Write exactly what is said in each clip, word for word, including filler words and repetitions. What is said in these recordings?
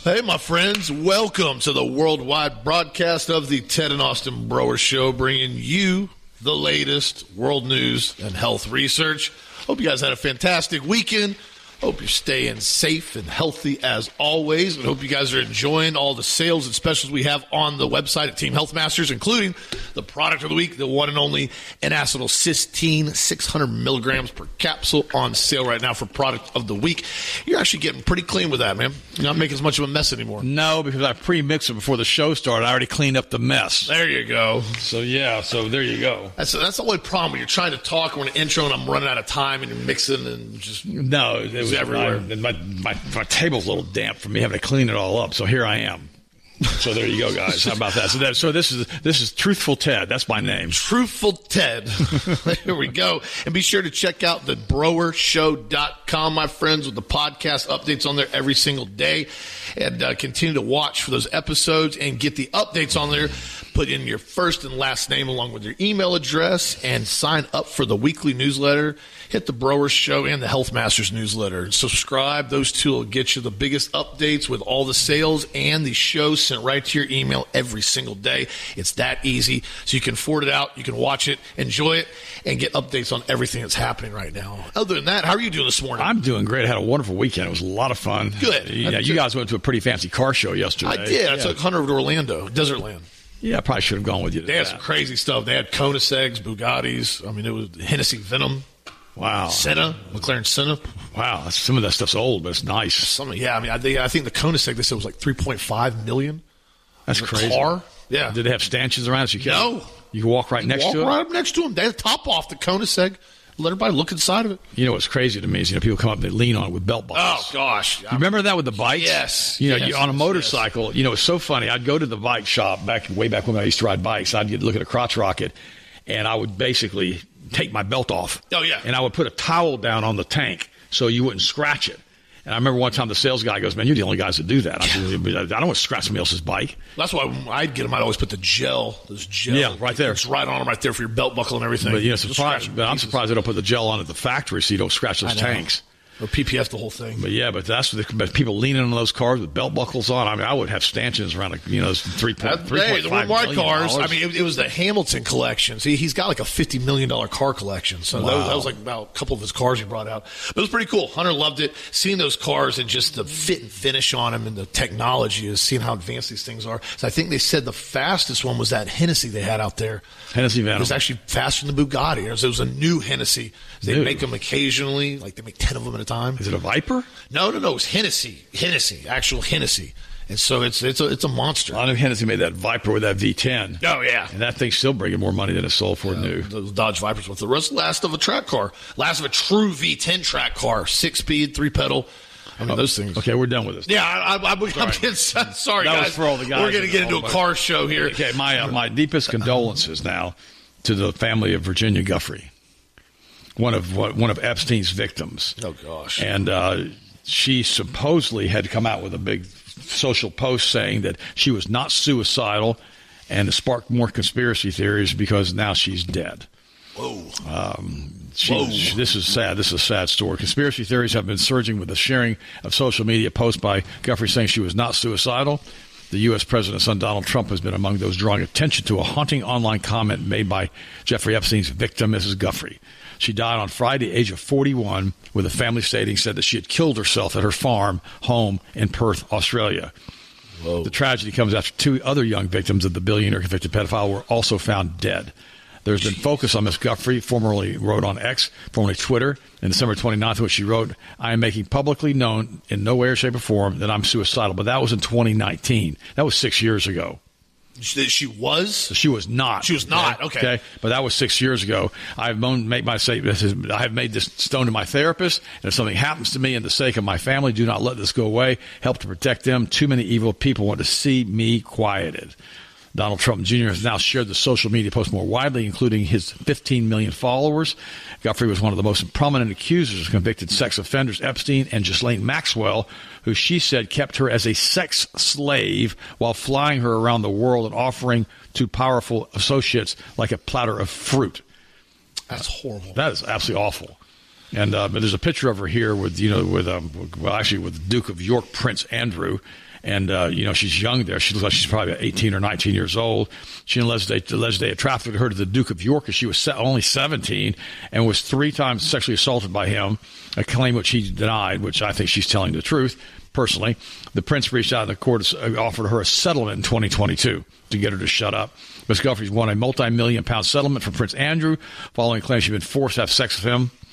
Hey, my friends, welcome to the worldwide broadcast of the Ted and Austin Broer Show, bringing you the latest world news and health research. Hope you guys had a fantastic weekend. Hope you're staying safe and healthy as always. And hope you guys are enjoying all the sales and specials we have on the website at Team Health Masters, including the product of the week, the one and only N-acetylcysteine, six hundred milligrams per capsule on sale right now for product of the week. You're actually getting pretty clean with that, man. You're not making as much of a mess anymore. No, because I pre-mixed it before the show started. I already cleaned up the mess. There you go. So, yeah, so there you go. That's, that's the only problem. When you're trying to talk on an intro and I'm running out of time and you're mixing and just... No, it was everywhere. I, my, my, my table's a little damp from me having to clean it all up, so here I am. So there you go, guys. How about that? So, that, so this is this is Truthful Ted. That's my name. Truthful Ted. Here we go. And be sure to check out the broer show dot com, my friends, with the podcast updates on there every single day. And uh, continue to watch for those episodes and get the updates on there. Put in your first and last name along with your email address and sign up for the weekly newsletter. Hit the Broer Show and the Health Masters newsletter. Subscribe. Those two will get you the biggest updates with all the sales and the shows sent right to your email every single day. It's that easy. So you can forward it out. You can watch it, enjoy it, and get updates on everything that's happening right now. Other than that, how are you doing this morning? I'm doing great. I had a wonderful weekend. It was a lot of fun. Good. Yeah, you guys went to a pretty fancy car show yesterday. I did. I yeah. took Hunter over to Orlando, Desertland. Yeah, I probably should have gone with you to They had that. some crazy stuff. They had Koenigsegg's, Bugattis. I mean, it was Hennessy Venom. Wow. Senna, McLaren Senna. Wow, some of that stuff's old, but it's nice. Some, yeah, I mean, I, they, I think the Koenigsegg, they said, was like three point five million dollars. That's crazy. Car. Yeah. Did they have stanchions around so you can No. You can walk right next walk to it? right up next to them. They had the top off the Koenigsegg. Let everybody look inside of it. You know what's crazy to me is, you know, people come up and they lean on it with belt buckles. Oh, gosh. You remember that with the bikes? Yes. You know, yes, you, on a yes, motorcycle, yes. you know, it's so funny. I'd go to the bike shop back way back when I used to ride bikes. I'd get look at a crotch rocket, and I would basically take my belt off. Oh, yeah. And I would put a towel down on the tank so you wouldn't scratch it. And I remember one time the sales guy goes, "Man, you're the only guys that do that. I, said, I don't want to scratch somebody else's bike." That's why when I'd get them, I'd always put the gel, this gel. Yeah, right there. It's right on them, right there for your belt buckle and everything. But, you know, Just surprised, scratch but I'm pieces. surprised they don't put the gel on at the factory so you don't scratch those I know. tanks. Or P P F the whole thing. But yeah, but that's what the, but people leaning on those cars with belt buckles on. I mean, I would have stanchions around, like, you know, three point That, three hey, point the five Mark million cars. dollars. I mean, it, it was the Hamilton collection. See, he's got like a fifty million dollar car collection. So that, was, Wow. that was like about a couple of his cars he brought out. But it was pretty cool. Hunter loved it. Seeing those cars and just the fit and finish on them and the technology is seeing how advanced these things are. So I think they said the fastest one was that Hennessy they had out there. Hennessy It Venom. was actually faster than the Bugatti. It was, it was a new Hennessy. They New. make them occasionally, like they make ten of them at a time. Is it a Viper? No, no, no. It was Hennessy. Hennessy. Actual Hennessy. And so it's it's a it's a monster. I know Hennessy made that Viper with that V ten. Oh, yeah. And that thing's still bringing more money than it sold for new. The Dodge Vipers with the rest last of a track car. Last of a true V ten track car. Six speed, three pedal. I mean, those things. Okay, we're done with this. Yeah, I, I, I'm, I'm getting, sorry, That was guys. for all the guys We're going to that get into know a about- car show here. Okay, my uh, my deepest condolences now to the family of Virginia Guffrey, one of one of Epstein's victims. Oh, gosh. And uh, she supposedly had come out with a big social post saying that she was not suicidal, and it sparked more conspiracy theories because now she's dead. Whoa. Um, she, Whoa. she- this is sad. This is a sad story. Conspiracy theories have been surging with the sharing of social media posts by Guffrey saying she was not suicidal. The U S president's son, Donald Trump, has been among those drawing attention to a haunting online comment made by Jeffrey Epstein's victim, Missus Guffrey. She died on Friday, age of forty-one, with a family stating said that she had killed herself at her farm home in Perth, Australia. Whoa. The tragedy comes after two other young victims of the billionaire-convicted pedophile were also found dead. There's been focus on Miss Guffrey, formerly wrote on X, formerly Twitter, in December twenty-ninth, in which she wrote, "I am making publicly known in no way, shape, or form that I'm suicidal." But that was in twenty nineteen. That was six years ago. She, she was? So she was not. She was not, okay. Okay, but that was six years ago. I've moaned, made my say, this is, I have made this stone to my therapist, and if something happens to me in the sake of my family, do not let this go away. Help to protect them. Too many evil people want to see me quieted. Donald Trump Junior has now shared the social media post more widely, including his fifteen million followers. Guffrey was one of the most prominent accusers of convicted sex offenders, Epstein and Ghislaine Maxwell, who she said kept her as a sex slave while flying her around the world and offering to powerful associates like a platter of fruit. That's horrible. That is absolutely awful. And uh, but there's a picture of her here with, you know, with um, well, actually with the Duke of York, Prince Andrew. And, uh, you know, she's young there. She looks like she's probably eighteen or nineteen years old. She alleged they, alleged they had trafficked her to the Duke of York as she was se- only seventeen and was three times sexually assaulted by him, a claim which he denied, which I think she's telling the truth. Personally, the prince reached out and the court offered her a settlement in twenty twenty-two to get her to shut up. Miss Guthrie won a multi-million pound settlement from Prince Andrew following claims she'd been forced to have sex with him.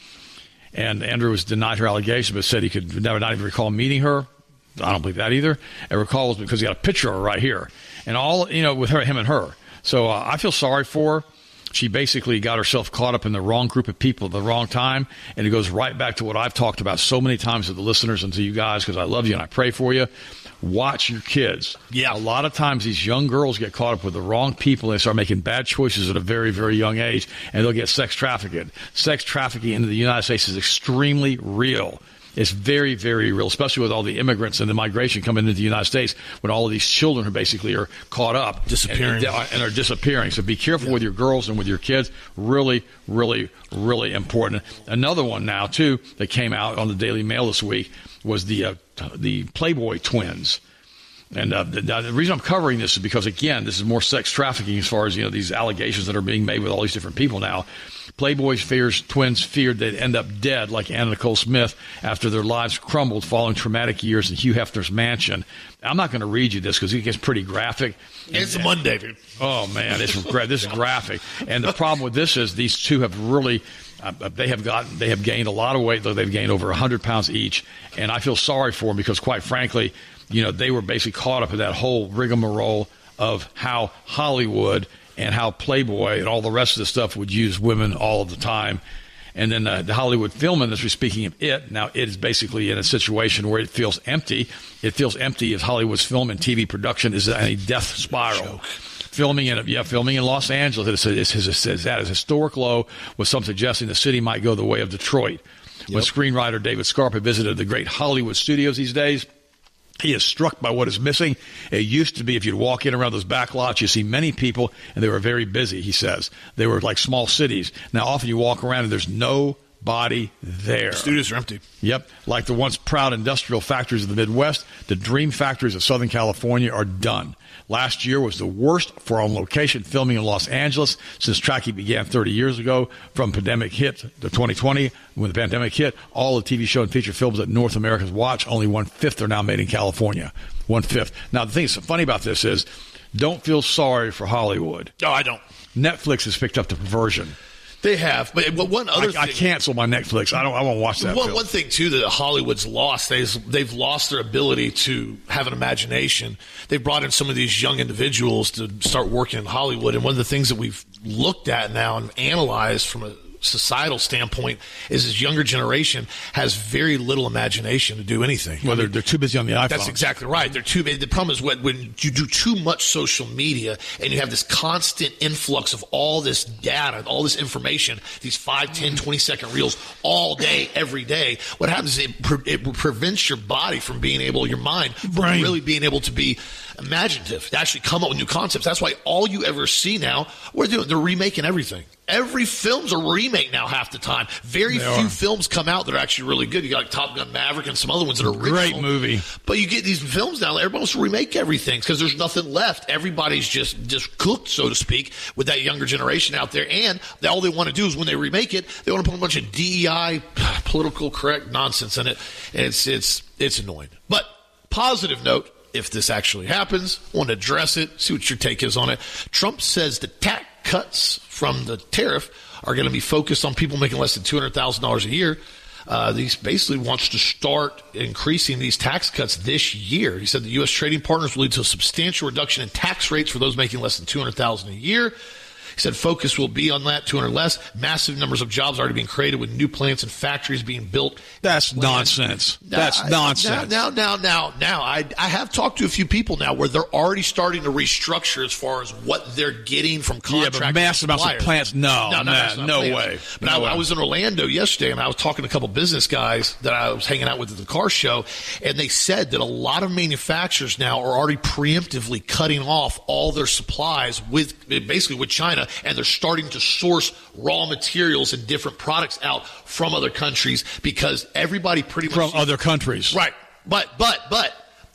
And Andrew was denied her allegation, but said he could never not even recall meeting her. I don't believe that either. And recall was because he got a picture of her right here. And all, you know, with her, him and her. So uh, I feel sorry for her. She basically got herself caught up in the wrong group of people at the wrong time. And it goes right back to what I've talked about so many times to the listeners and to you guys, because I love you and I pray for you. Watch your kids. Yeah. A lot of times these young girls get caught up with the wrong people and they start making bad choices at a very, very young age, and they'll get sex trafficked. Sex trafficking into the United States is extremely real. It's very, very real, especially with all the immigrants and the migration coming into the United States when all of these children who basically are caught up. Disappearing. And, and are disappearing. So be careful yeah. with your girls and with your kids. Really, really, really important. Another one now, too, that came out on the Daily Mail this week was the uh, the Playboy twins. And uh, the, the reason I'm covering this is because, again, this is more sex trafficking as far as, you know, these allegations that are being made with all these different people now. Playboy fears, twins feared they'd end up dead like Anna Nicole Smith after their lives crumbled following traumatic years in Hugh Hefner's mansion. I'm not going to read you this because it gets pretty graphic. It's and, a Monday, dude. Oh, man, it's this is graphic. And the problem with this is these two have really uh, they have gotten they have gained a lot of weight, though they've gained over one hundred pounds each. And I feel sorry for them because, quite frankly, you know, they were basically caught up in that whole rigmarole of how Hollywood and how Playboy and all the rest of the stuff would use women all of the time. And then uh, the Hollywood film industry, speaking of it, now it is basically in a situation where it feels empty. It feels empty as Hollywood's film and T V production is in a death spiral. Filming in yeah, filming in Los Angeles is, is, is, is at a historic low, with some suggesting the city might go the way of Detroit. Yep. When screenwriter David Scarpa visited the great Hollywood studios these days, he is struck by what is missing. It used to be if you'd walk in around those back lots, you see many people, and they were very busy, he says. They were like small cities. Now, often you walk around, and there's nobody there. The studios are empty. Yep. Like the once proud industrial factories of the Midwest, the dream factories of Southern California are done. Last year was the worst for on-location filming in Los Angeles since tracking began thirty years ago. From pandemic hit to twenty twenty, when the pandemic hit, all the T V show and feature films that North Americans watch, only one-fifth are now made in California. One-fifth. Now, the thing that's funny about this is, don't feel sorry for Hollywood. No, I don't. Netflix has picked up the perversion. They have, but one other I, thing, I cancel my Netflix. I don't. I won't watch that. One, film. one thing too that Hollywood's lost, they've they've lost their ability to have an imagination. They've brought in some of these young individuals to start working in Hollywood, and one of the things that we've looked at now and analyzed from a societal standpoint is this younger generation has very little imagination to do anything. Well, they're, they're too busy on the iPhone. That's exactly right. They're too busy. The problem is when, when you do too much social media and you have this constant influx of all this data, all this information, these five, ten, twenty second reels all day, every day, what happens is it, pre- it prevents your body from being able, your mind, from Brain. really being able to be imaginative, to actually come up with new concepts. That's why all you ever see now, we're doing, they're remaking everything. Every film's a remake now half the time. Very they few are. films come out that are actually really good. You got like Top Gun Maverick and some other ones that are original. Great movie. But you get these films now, everybody wants to remake everything because there's nothing left. Everybody's just, just cooked, so to speak, with that younger generation out there. And they, all they want to do is when they remake it, they want to put a bunch of D E I, political correct nonsense in it. And it's, it's, it's annoying. But positive note, if this actually happens, I want to address it, see what your take is on it. Trump says the tax cuts from the tariff are going to be focused on people making less than two hundred thousand dollars a year. Uh, he basically wants to start increasing these tax cuts this year. He said the U S trading partners will lead to a substantial reduction in tax rates for those making less than two hundred thousand dollars a year. He said focus will be on that, two hundred less. Massive numbers of jobs are already being created with new plants and factories being built. That's nonsense. Now, That's I, nonsense. Now, now, now, now, now, I, I have talked to a few people now where they're already starting to restructure as far as what they're getting from contractors. Yeah, but massive amounts of plants, no, no, no, nah, no, no plants. way. But no I, way. I was in Orlando yesterday, and I was talking to a couple business guys that I was hanging out with at the car show, and they said that a lot of manufacturers now are already preemptively cutting off all their supplies with basically with China, and they're starting to source raw materials and different products out from other countries because everybody pretty much from other countries, right? But but but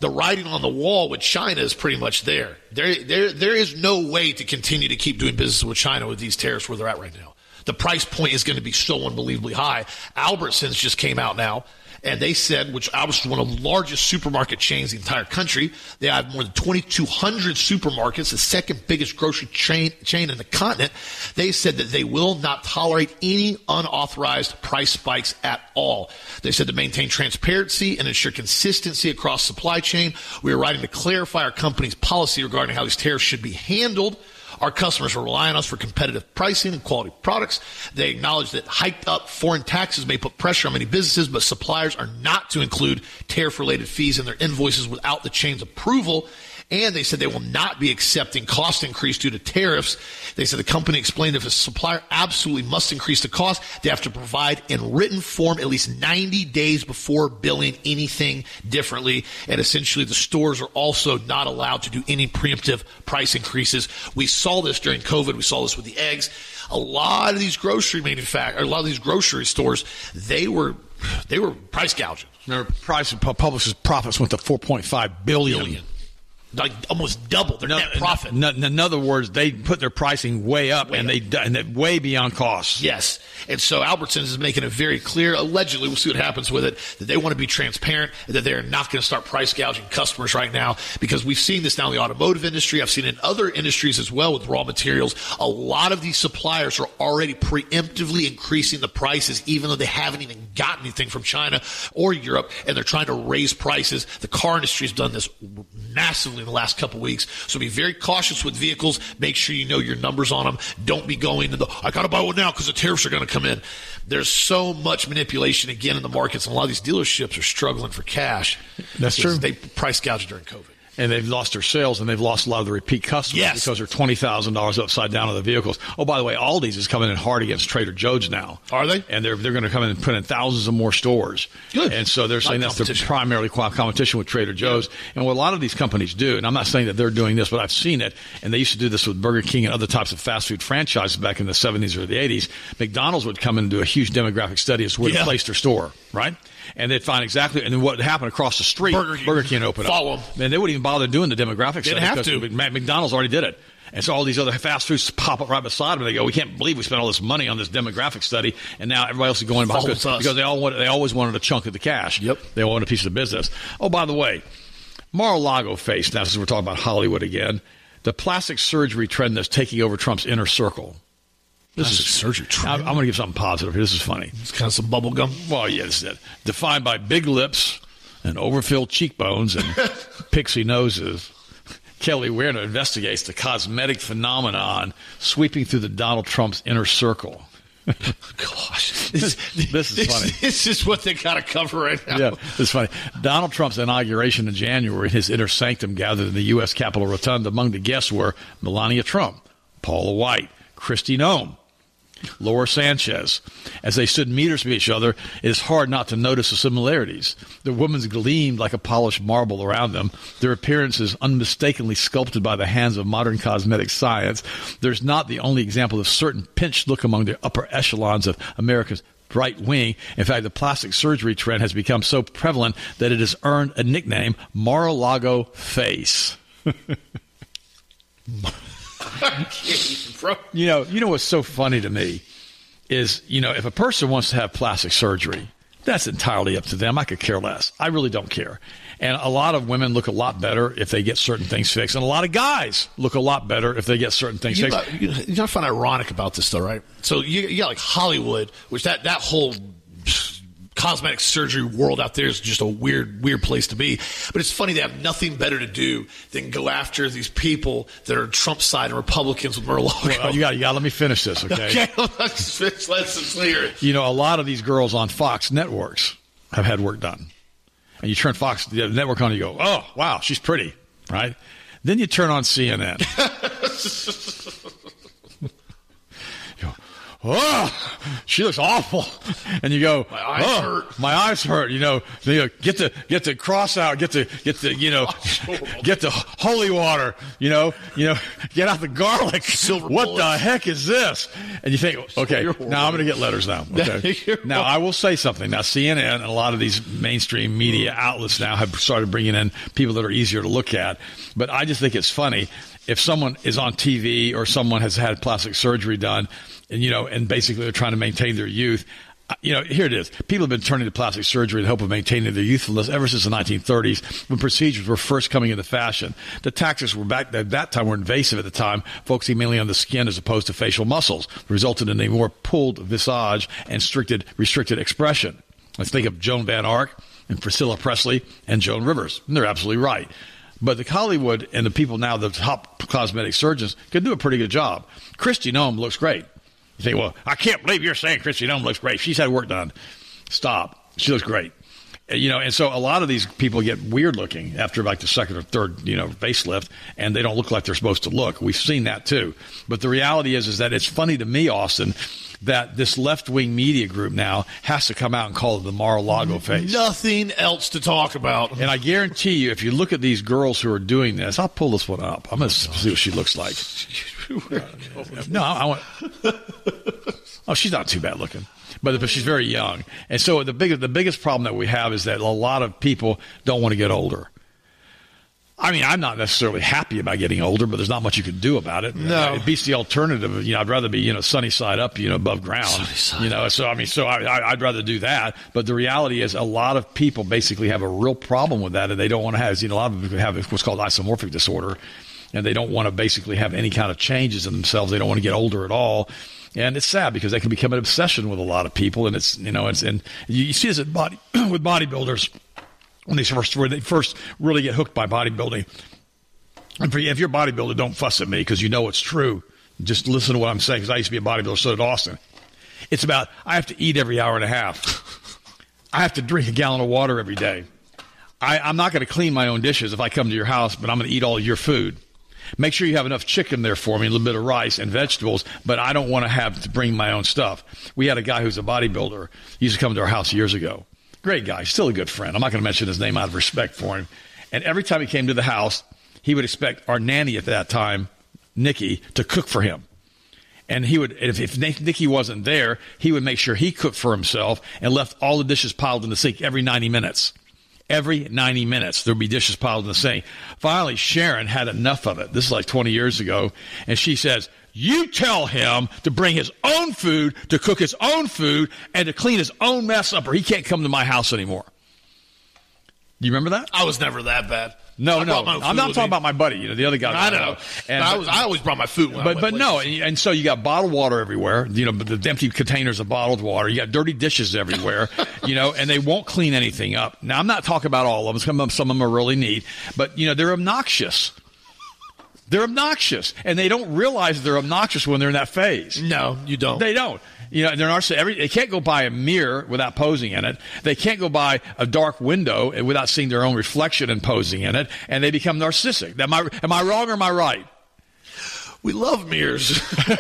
the writing on the wall with China is pretty much there. There, there, there is no way to continue to keep doing business with China with these tariffs where they're at right now. The price point is going to be so unbelievably high. Albertsons just came out now, and they said, which Albertsons is one of the largest supermarket chains in the entire country. They have more than twenty-two hundred supermarkets, the second biggest grocery chain, chain in the continent. They said that they will not tolerate any unauthorized price spikes at all. They said to maintain transparency and ensure consistency across supply chain, we are writing to clarify our company's policy regarding how these tariffs should be handled. Our customers are relying on us for competitive pricing and quality products. They acknowledge that hiked up foreign taxes may put pressure on many businesses, but suppliers are not to include tariff-related fees in their invoices without the chain's approval. And they said they will not be accepting cost increase due to tariffs. They said the company explained if a supplier absolutely must increase the cost, they have to provide in written form at least ninety days before billing anything differently. And essentially the stores are also not allowed to do any preemptive price increases. We saw this during COVID. We saw this with the eggs. A lot of these grocery manufacturers, a lot of these grocery stores, they were they were price gouging. Their price publishers' profits went to four point five billion dollars. Billion. Like almost double their no, net profit. No, no, in other words, they put their pricing way up, way and up. they and they way beyond costs. Yes, and so Albertsons is making it very clear. Allegedly, we'll see what happens with it. That they want to be transparent, and that they are not going to start price gouging customers right now, because we've seen this now in the automotive industry. I've seen it in other industries as well with raw materials. A lot of these suppliers are already preemptively increasing the prices, even though they haven't even gotten anything from China or Europe, and they're trying to raise prices. The car industry has done this massively in the last couple of weeks. So be very cautious with vehicles. Make sure you know your numbers on them. Don't be going to the, I got to buy one now because the tariffs are going to come in. There's so much manipulation again in the markets, and a lot of these dealerships are struggling for cash. That's true. They price gouged during COVID. And they've lost their sales, and they've lost a lot of the repeat customers yes. because they're twenty thousand dollars upside down on the vehicles. Oh, by the way, Aldi's is coming in hard against Trader Joe's now. Are they? And they're they're going to come in and put in thousands of more stores. Good. And so they're saying that's their primarily competition with Trader Joe's. Yeah. And what a lot of these companies do, and I'm not saying that they're doing this, but I've seen it, and they used to do this with Burger King and other types of fast food franchises back in the seventies or the eighties. McDonald's would come in and do a huge demographic study as to where yeah. to place their store, right? And they'd find exactly, and then what happened across the street, Burger King, Burger King opened follow up. And they wouldn't even bother doing the demographics. They didn't have to. McDonald's already did it. And so all these other fast foods pop up right beside them. And they go, we can't believe we spent all this money on this demographic study, and now everybody else is going behind because, because they all want, they always wanted a chunk of the cash. Yep. They wanted a piece of the business. Oh, by the way, Mar-a-Lago faced, now since we're talking about Hollywood again, the plastic surgery trend that's taking over Trump's inner circle. This Plastic is surgery trend. I'm, I'm going to give something positive here. This is funny. It's kind of some bubble gum. Well, yeah, this is it. Defined by big lips and overfilled cheekbones and pixie noses, Kelly Weirner investigates the cosmetic phenomenon sweeping through the Donald Trump's inner circle. Gosh, this, this is this, funny. This is what they got to cover right now. Yeah, it's funny. Donald Trump's inauguration in January, his inner sanctum gathered in the U S Capitol Rotunda. Among the guests were Melania Trump, Paula White, Kristi Noem, Laura Sanchez. As they stood meters from each other, it is hard not to notice the similarities. The women's gleamed like a polished marble around them, their appearances unmistakably sculpted by the hands of modern cosmetic science. There's not the only example of certain pinched look among the upper echelons of America's right wing. In fact, the plastic surgery trend has become so prevalent that it has earned a nickname, Mar-a-Lago face. You know, you know what's so funny to me is, you know, if a person wants to have plastic surgery, that's entirely up to them. I could care less. I really don't care. And a lot of women look a lot better if they get certain things fixed. And a lot of guys look a lot better if they get certain things you fixed. Know, you know, you know, I find ironic about this, though, right? So you, you got like Hollywood, which that, that whole cosmetic surgery world out there is just a weird, weird place to be. But it's funny, they have nothing better to do than go after these people that are Trump's side and Republicans with Mar-a-Lago. Well, you got, you got. Let me finish this, okay? Okay, let's, let's, let's clear it. You know, a lot of these girls on Fox networks have had work done, and you turn Fox the network on, and you go, "Oh, wow, she's pretty," right? Then you turn on C N N. You go, oh, she looks awful. And you go, my eyes oh, hurt. My eyes hurt. You know, you know, get the, get the cross out, get the, get the, you know, get the holy water, you know, you know, get out the garlic. Silver what bullets. the heck is this? And you think, okay, now I'm going to get letters now. Okay. Now I will say something. Now C N N and a lot of these mainstream media outlets now have started bringing in people that are easier to look at. But I just think it's funny if someone is on T V or someone has had plastic surgery done, and you know, and basically they're trying to maintain their youth. You know, here it is. People have been turning to plastic surgery in the hope of maintaining their youthfulness ever since the nineteen thirties, when procedures were first coming into fashion. The tactics were back at that time were invasive at the time, focusing mainly on the skin as opposed to facial muscles, resulted in a more pulled visage and restricted, restricted expression. Let's think of Joan Van Ark and Priscilla Presley and Joan Rivers. And they're absolutely right. But the Hollywood and the people now, the top cosmetic surgeons, can do a pretty good job. Kristi Noem looks great. You think, well, I can't believe you're saying Kristi Noem looks great. She's had work done. Stop. She looks great. You know, and so a lot of these people get weird looking after like the second or third, you know, facelift, and they don't look like they're supposed to look. We've seen that too. But the reality is, is that it's funny to me, Austin, that this left-wing media group now has to come out and call it the Mar-a-Lago face. Nothing else to talk about. And I guarantee you, if you look at these girls who are doing this, I'll pull this one up. I'm going to see what she looks like. No, I, I want. Oh, she's not too bad looking, but, but she's very young. And so the big, the biggest problem that we have is that a lot of people don't want to get older. I mean, I'm not necessarily happy about getting older, but there's not much you can do about it. No, it beats the alternative. You know, I'd rather be, you know, sunny side up, you know, above ground. You know, so I mean, so I, I, I'd rather do that. But the reality is, a lot of people basically have a real problem with that, and they don't want to have. You know, a lot of people have what's called isomorphic disorder, and they don't want to basically have any kind of changes in themselves. They don't want to get older at all. And it's sad because that can become an obsession with a lot of people. And it's, you know, it's, and you, you see this at body, with bodybuilders when they first, when they first really get hooked by bodybuilding. And for, if you're a bodybuilder, don't fuss at me because you know it's true. Just listen to what I'm saying, because I used to be a bodybuilder, so did Austin. It's about, I have to eat every hour and a half. I have to drink a gallon of water every day. I, I'm not going to clean my own dishes if I come to your house, but I'm going to eat all of your food. Make sure you have enough chicken there for me, a little bit of rice and vegetables, but I don't want to have to bring my own stuff. We had a guy who's a bodybuilder. He used to come to our house years ago. Great guy, still a good friend. I'm not going to mention his name out of respect for him. And every time he came to the house, he would expect our nanny at that time, Nikki, to cook for him. And he would, if, if Nikki wasn't there, he would make sure he cooked for himself and left all the dishes piled in the sink every ninety minutes. Every ninety minutes, there'd be dishes piled in the sink. Finally, Sharon had enough of it. This is like twenty years ago. And she says, you tell him to bring his own food, to cook his own food, and to clean his own mess up, or he can't come to my house anymore. Do you remember that? I was never that bad. No, I no. I'm I'm not talking about my buddy, you know, the other guy. I know. And I, was, I always brought my food when But, I went but no, places. and, and so you got bottled water everywhere, you know, the empty containers of bottled water. You got dirty dishes everywhere, you know, and they won't clean anything up. Now, I'm not talking about all of them. Some of them, some of them are really neat, but, you know, they're obnoxious. They're obnoxious, and they don't realize they're obnoxious when they're in that phase. No, you don't. They don't. You know, they're not, every, they can't go by a mirror without posing in it. They can't go by a dark window without seeing their own reflection and posing in it, and they become narcissistic. Am I, am I wrong or am I right? We love mirrors.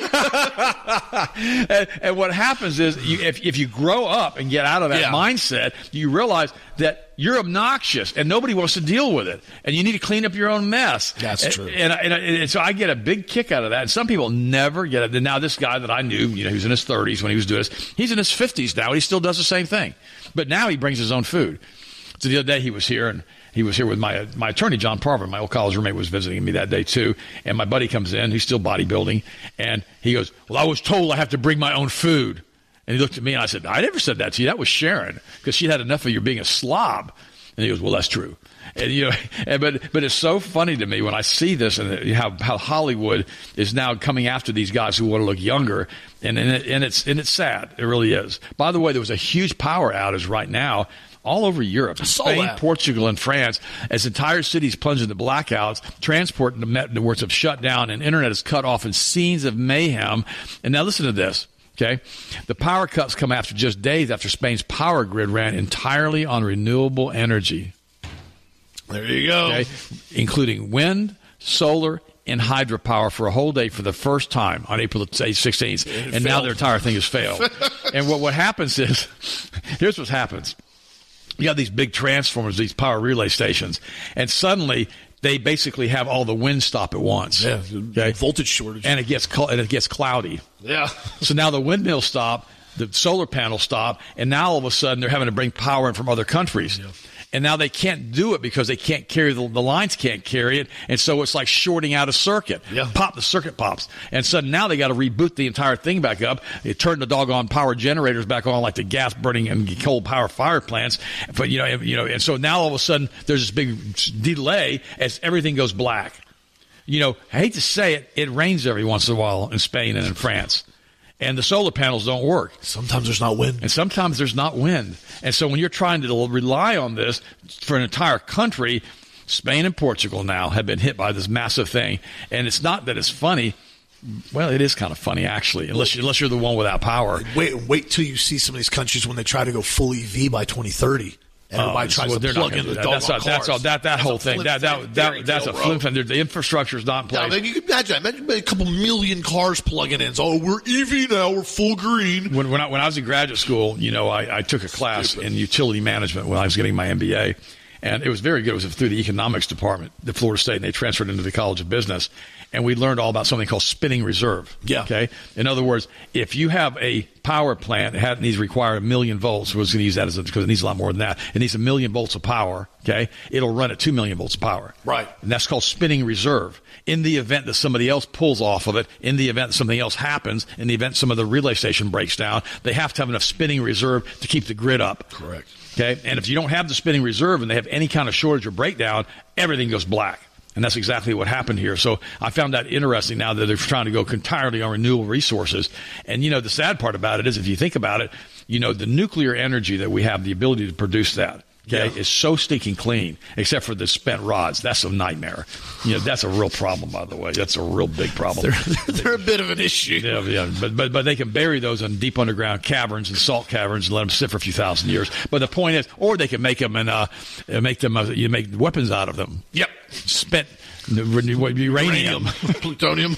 and, and what happens is, you, if, if you grow up and get out of that yeah. mindset, you realize that you're obnoxious and nobody wants to deal with it. And you need to clean up your own mess. That's and, true. And, and, and, and so I get a big kick out of that. And some people never get it. And now this guy that I knew, you know, he was in his thirties when he was doing this. He's in his fifties now. And he still does the same thing. But now he brings his own food. So the other day he was here, and he was here with my my attorney, John Parver. My old college roommate was visiting me that day, too. And my buddy comes in. He's still bodybuilding. And he goes, well, I was told I have to bring my own food. And he looked at me, and I said, I never said that to you. That was Sharon, because she'd had enough of you being a slob. And he goes, well, that's true. And, you know, and, but but it's so funny to me when I see this, and how, how Hollywood is now coming after these guys who want to look younger. And, and, it, and, it's, and it's sad. It really is. By the way, there was a huge power outage right now all over Europe, Spain, Portugal, and France, as entire cities plunge into blackouts, transport networks have shut down, and internet is cut off in scenes of mayhem. And now listen to this, okay? The power cuts come after just days after Spain's power grid ran entirely on renewable energy. There you go. Okay? Including wind, solar, in hydropower for a whole day for the first time on April sixteenth, and, and now their entire thing has failed. And what, what happens is, here's what happens. You have these big transformers, these power relay stations, and suddenly they basically have all the wind stop at once. Yeah, okay? Voltage shortage. And it gets cl- and it gets cloudy. Yeah. So now the windmills stop, the solar panels stop, and now all of a sudden they're having to bring power in from other countries. Yeah. And now they can't do it because they can't carry the, the lines can't carry it, and so it's like shorting out a circuit. Yeah. Pop, the circuit pops, and so now they got to reboot the entire thing back up. They turn the doggone power generators back on, like the gas burning and coal power fire plants. But you know, you know, and so now all of a sudden there's this big delay as everything goes black. You know, I hate to say it, it rains every once in a while in Spain and in France. And the solar panels don't work. Sometimes there's not wind. And sometimes there's not wind. And so when you're trying to rely on this for an entire country, Spain and Portugal now have been hit by this massive thing. And it's not that it's funny. Well, it is kind of funny, actually, unless, you, unless you're the one without power. Wait, wait till you see some of these countries when they try to go full E V by twenty thirty. Everybody oh, tries well, to plug in the that. doggone That's, all, that's all. That that that's whole thing. That that that that's a flim flam. The infrastructure's not in place. Now, you can imagine. Imagine a couple million cars plugging in. So, oh, we're E V now. We're full green. When when I, when I was in graduate school, you know, I, I took a class Stupid. in utility management when I was getting my M B A, and it was very good. It was through the economics department at Florida State, and they transferred into the College of Business. And we learned all about something called spinning reserve. Yeah. Okay. In other words, if you have a power plant that needs to require a million volts, we're going to use that as a, because it needs a lot more than that. It needs a million volts of power. Okay. It'll run at two million volts of power. Right. And that's called spinning reserve. In the event that somebody else pulls off of it, in the event that something else happens, in the event some of the relay station breaks down, they have to have enough spinning reserve to keep the grid up. Correct. Okay. And if you don't have the spinning reserve and they have any kind of shortage or breakdown, everything goes black. And that's exactly what happened here. So I found that interesting now that they're trying to go entirely on renewable resources. And, you know, the sad part about it is if you think about it, you know, the nuclear energy that we have, the ability to produce that, okay, yeah. is so stinking clean, except for the spent rods. That's a nightmare. You know, that's a real problem, by the way. That's a real big problem. They're, they're a bit of an issue. Yeah, yeah. But, but, but they can bury those in deep underground caverns and salt caverns and let them sit for a few thousand years. But the point is, or they can make them and uh, make them, uh, you make weapons out of them. Yep. Spent uranium, plutonium.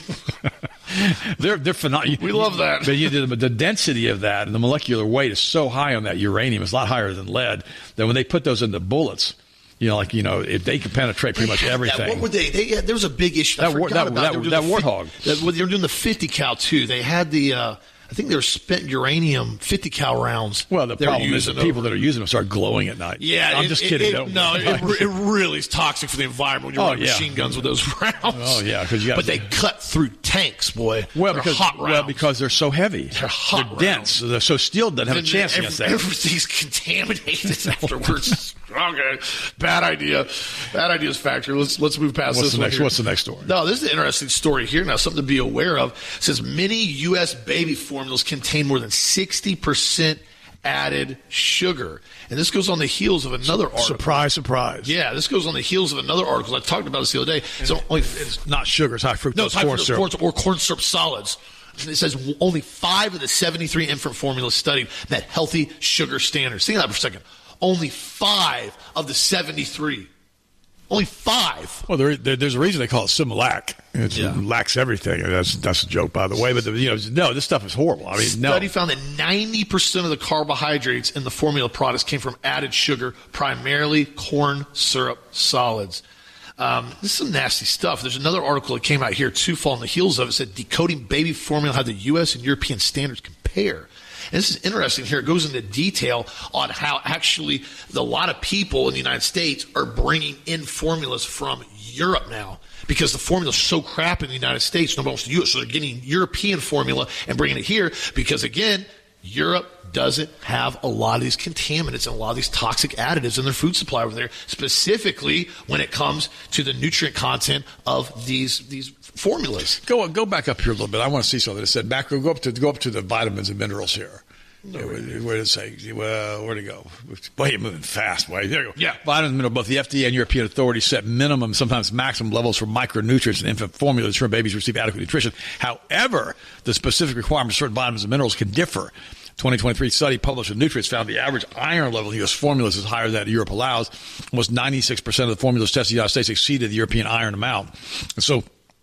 they're they're phenomenal. We love that. But, you, but the density of that and the molecular weight is so high on that uranium. It's a lot higher than lead. That when they put those into bullets, you know, like you know, if they can penetrate pretty much everything. Yeah, what were they? they yeah, there was a big issue. That, war, that, that, that, that warthog. That, well, they were doing the fifty cal too. They had the. Uh, I think they were spent uranium fifty cal rounds. Well, the problem is the people that are using them start glowing at night. Yeah, I'm it, just kidding. It, it, no, it, it really is toxic for the environment when you're oh, running yeah. machine guns with those rounds. Oh yeah, because you got. But they cut through tanks, boy. Well, they're because hot rounds. well because they're so heavy. They're hot. They're dense. So, so steel doesn't have and a chance every, against that. Everything's contaminated afterwards. Okay, bad idea. Bad ideas factory. Let's let's move past what's this the one next, here. What's the next story? No, this is an interesting story here. Now, something to be aware of. It says many U S baby formulas contain more than sixty percent added sugar. And this goes on the heels of another article. Surprise, surprise. Yeah, this goes on the heels of another article. I talked about this the other day. So only, it's not sugar, it's high fructose no, it's high corn fructose syrup. corn or corn syrup solids. And it says only five of the seventy-three infant formulas studied met healthy sugar standards. Think of that for a second. Only five of the seventy-three. Only five. Well, there, there, there's a reason they call it Similac. It yeah. lacks everything. That's that's a joke, by the way. But the, you know, no, this stuff is horrible. I mean, the no. Study found that ninety percent of the carbohydrates in the formula products came from added sugar, primarily corn syrup solids. Um, this is some nasty stuff. There's another article that came out here too, following the heels of it. It said decoding baby formula, how the U S and European standards compare. And this is interesting here. It goes into detail on how actually a lot of people in the United States are bringing in formulas from Europe now because the formula is so crap in the United States. Nobody wants to use it. So they're getting European formula and bringing it here because, again, Europe doesn't have a lot of these contaminants and a lot of these toxic additives in their food supply over there, specifically when it comes to the nutrient content of these these formulas. Go go back up here a little bit. I want to see something. It said back. Go up to go up to the vitamins and minerals here. No, where, where did it say? Well, where'd it go? Boy, you're moving fast. Boy, there you go. Yeah. Vitamins and minerals. Both the F D A and European authorities set minimum, sometimes maximum levels for micronutrients in infant formula to ensure babies receive adequate nutrition. However, the specific requirements for certain vitamins and minerals can differ. twenty twenty-three study published in Nutrients found the average iron level in U S formulas is higher than Europe allows. Almost ninety-six percent of the formulas tested in the United States exceeded the European iron amount. And so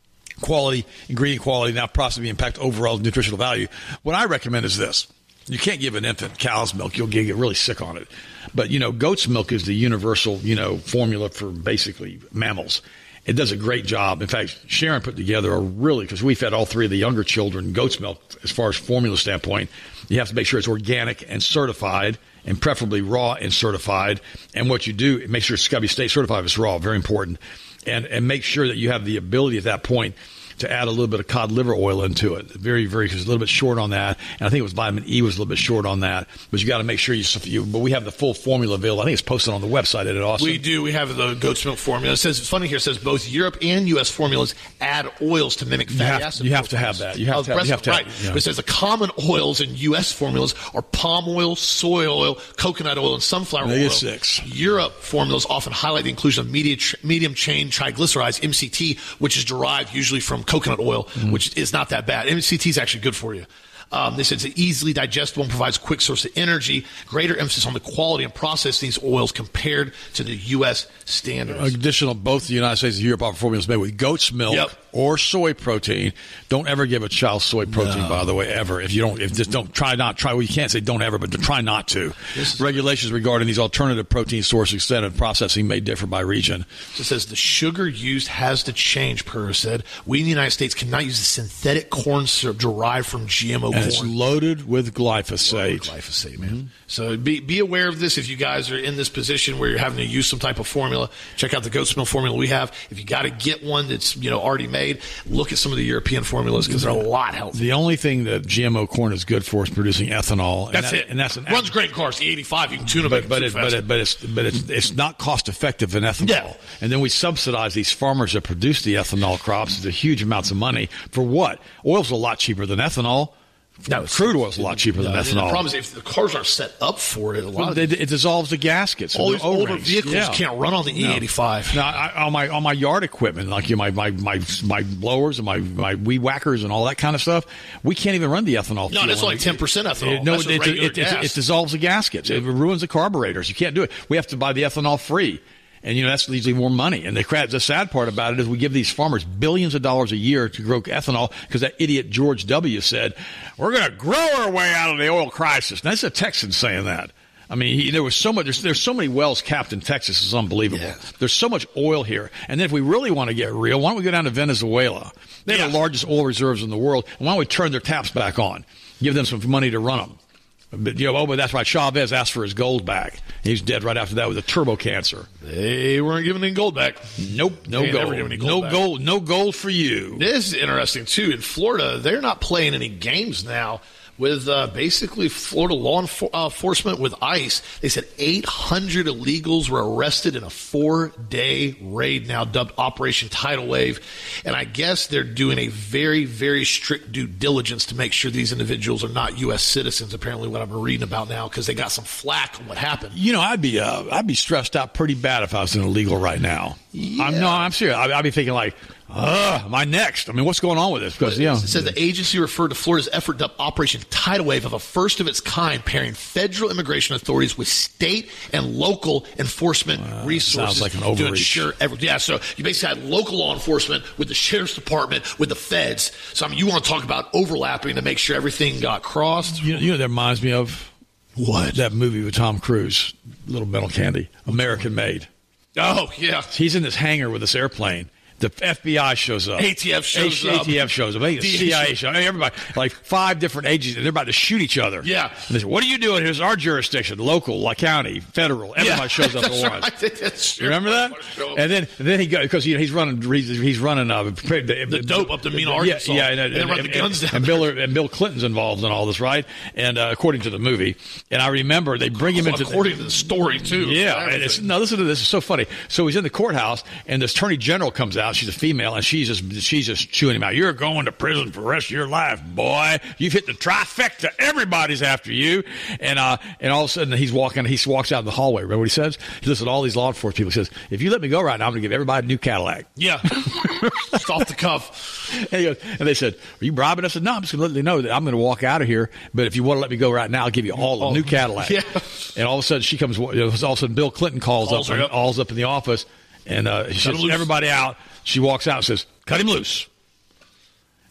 quality, ingredient quality, now possibly impact overall nutritional value. What I recommend is this. You can't give an infant cow's milk. You'll get really sick on it. But, you know, goat's milk is the universal, you know, formula for basically mammals. It does a great job. In fact, Sharon put together a really, because we fed all three of the younger children goat's milk as far as formula standpoint. You have to make sure it's organic and certified, and preferably raw and certified. And what you do, make sure it's got to be state certified if it's raw, very important. And, and make sure that you have the ability at that point to add a little bit of cod liver oil into it. Very, very, because it's a little bit short on that. And I think it was vitamin E was a little bit short on that. But you got to make sure you, you, but we have the full formula available. I think it's posted on the website at it also. We do. We have the goat's milk formula. It says, it's funny here, it says both Europe and U S formulas add oils to mimic fatty you have, acid. You have to have that. You have, oh, to, have, you have to right. have it. Yeah. But it says the common oils in U S formulas are palm oil, soy oil, coconut oil, and sunflower Omega oil. six. Europe formulas often highlight the inclusion of medium, medium chain triglycerides, M C T, which is derived usually from coconut oil, mm. which is not that bad. M C T is actually good for you. Um, they said it's easily digestible and provides a quick source of energy. Greater emphasis on the quality and processing these oils compared to the U S standards. Additional, both the United States and Europe offer formulas made with goat's milk yep. or soy protein. Don't ever give a child soy protein, no. by the way, ever. If you don't, if just don't try not try. Well, you can't say don't ever, but try not to. Regulations regarding these alternative protein sources, extent of processing may differ by region. So it says the sugar used has to change. Per said, we in the United States cannot use the synthetic corn syrup derived from G M O. And it's loaded with glyphosate. Loaded with glyphosate, man. Mm-hmm. So be be aware of this if you guys are in this position where you're having to use some type of formula. Check out the goat's milk formula we have. If you got to get one that's you know already made, look at some of the European formulas because they're a lot healthier. The only thing that G M O corn is good for is producing ethanol. That's and that, it. And that's an runs great in cars. The eighty-five, you can tune them. But but it, but, it, but it's but it's it's not cost effective in ethanol. Yeah. And then we subsidize these farmers that produce the ethanol crops with huge amounts of money for what? Oil's a lot cheaper than ethanol. No, crude oil's a lot cheaper no, than ethanol. The problem is if the cars aren't set up for it, a lot well, of they, it dissolves the gaskets. All the these older O-rings. vehicles yeah. can't run on the E eighty-five. No. Now, I, on my on my yard equipment, like you know, my, my my my blowers and my my weed whackers and all that kind of stuff, we can't even run the ethanol. No, that's like ten percent ethanol. It, no, that's it, it, it, it, it dissolves the gaskets. It ruins the carburetors. You can't do it. We have to buy the ethanol free. And, you know, that's usually more money. And the, the sad part about it is we give these farmers billions of dollars a year to grow ethanol because that idiot George W. said, we're going to grow our way out of the oil crisis. Now, that's a Texan saying that. I mean, he, there was so much, there's, there's so many wells capped in Texas. It's unbelievable. Yeah. There's so much oil here. And then if we really want to get real, why don't we go down to Venezuela? They have yeah. the largest oil reserves in the world. And why don't we turn their taps back on? Give them some money to run them. But, you know, oh, but that's right. Chavez asked for his gold back. He's dead right after that with a turbo cancer. They weren't giving any gold back. Nope, no gold. Never any gold no back. gold. No gold for you. This is interesting too. In Florida, they're not playing any games now with uh, basically Florida law enfor- uh, enforcement with ICE. They said eight hundred illegals were arrested in a four-day raid now dubbed Operation Tidal Wave. And I guess they're doing a very, very strict due diligence to make sure these individuals are not U S citizens, apparently what I've been reading about now, because they got some flack on what happened. You know, I'd be uh, I'd be stressed out pretty bad if I was an illegal right now. Yeah. I'm, no, I'm serious. I'd, I'd be thinking like, Ugh, am I next? I mean, what's going on with this? Because, you know, it says the agency referred to Florida's effort to Operation Tidal Wave of a first of its kind, pairing federal immigration authorities with state and local enforcement uh, resources. Sounds like an overreach. To ensure every, yeah, so you basically had local law enforcement with the sheriff's department, with the feds. So, I mean, you want to talk about overlapping to make sure everything got crossed? You know, you know that reminds me of? What? That movie with Tom Cruise, Little Metal Candy, American Made. Oh, yeah. He's in this hangar with this airplane. The F B I shows up. A T F shows A- up. A T F shows up. The C I A shows up. I mean, everybody, like five different agencies, and they're about to shoot each other. Yeah. And they say, what are you doing? Here's our jurisdiction, local, like county, federal. Everybody yeah, shows up at once. Right. That's you remember that? And then, and then he goes, because you know, he's running, he's, he's running uh, the, the dope up to Mena, yeah, Arkansas. Yeah, and, and, and, and, and, the guns down and Bill and Bill Clinton's involved in all this, right? And uh, according to the movie, and I remember they bring him into according the, to the story too. Yeah, and it's, no, listen to this. It's so funny. So he's in the courthouse, and this attorney general comes out. She's a female, and she's just she's just chewing him out. You're going to prison for the rest of your life, boy. You've hit the trifecta. Everybody's after you. And uh, and all of a sudden he's walking. He walks out in the hallway. Remember what he says? He listens to all these law enforcement people. He says, "If you let me go right now, I'm going to give everybody a new Cadillac." Yeah, just off the cuff. And, he goes, and they said, "Are you bribing us?" I said, "No, I'm just going to let you know that I'm going to walk out of here. But if you want to let me go right now, I'll give you all a oh, new Cadillac." Yeah. And all of a sudden she comes. All of a sudden Bill Clinton calls, calls up, and, all's up in the office, and uh, she says, everybody out. She walks out and says, "Cut him loose."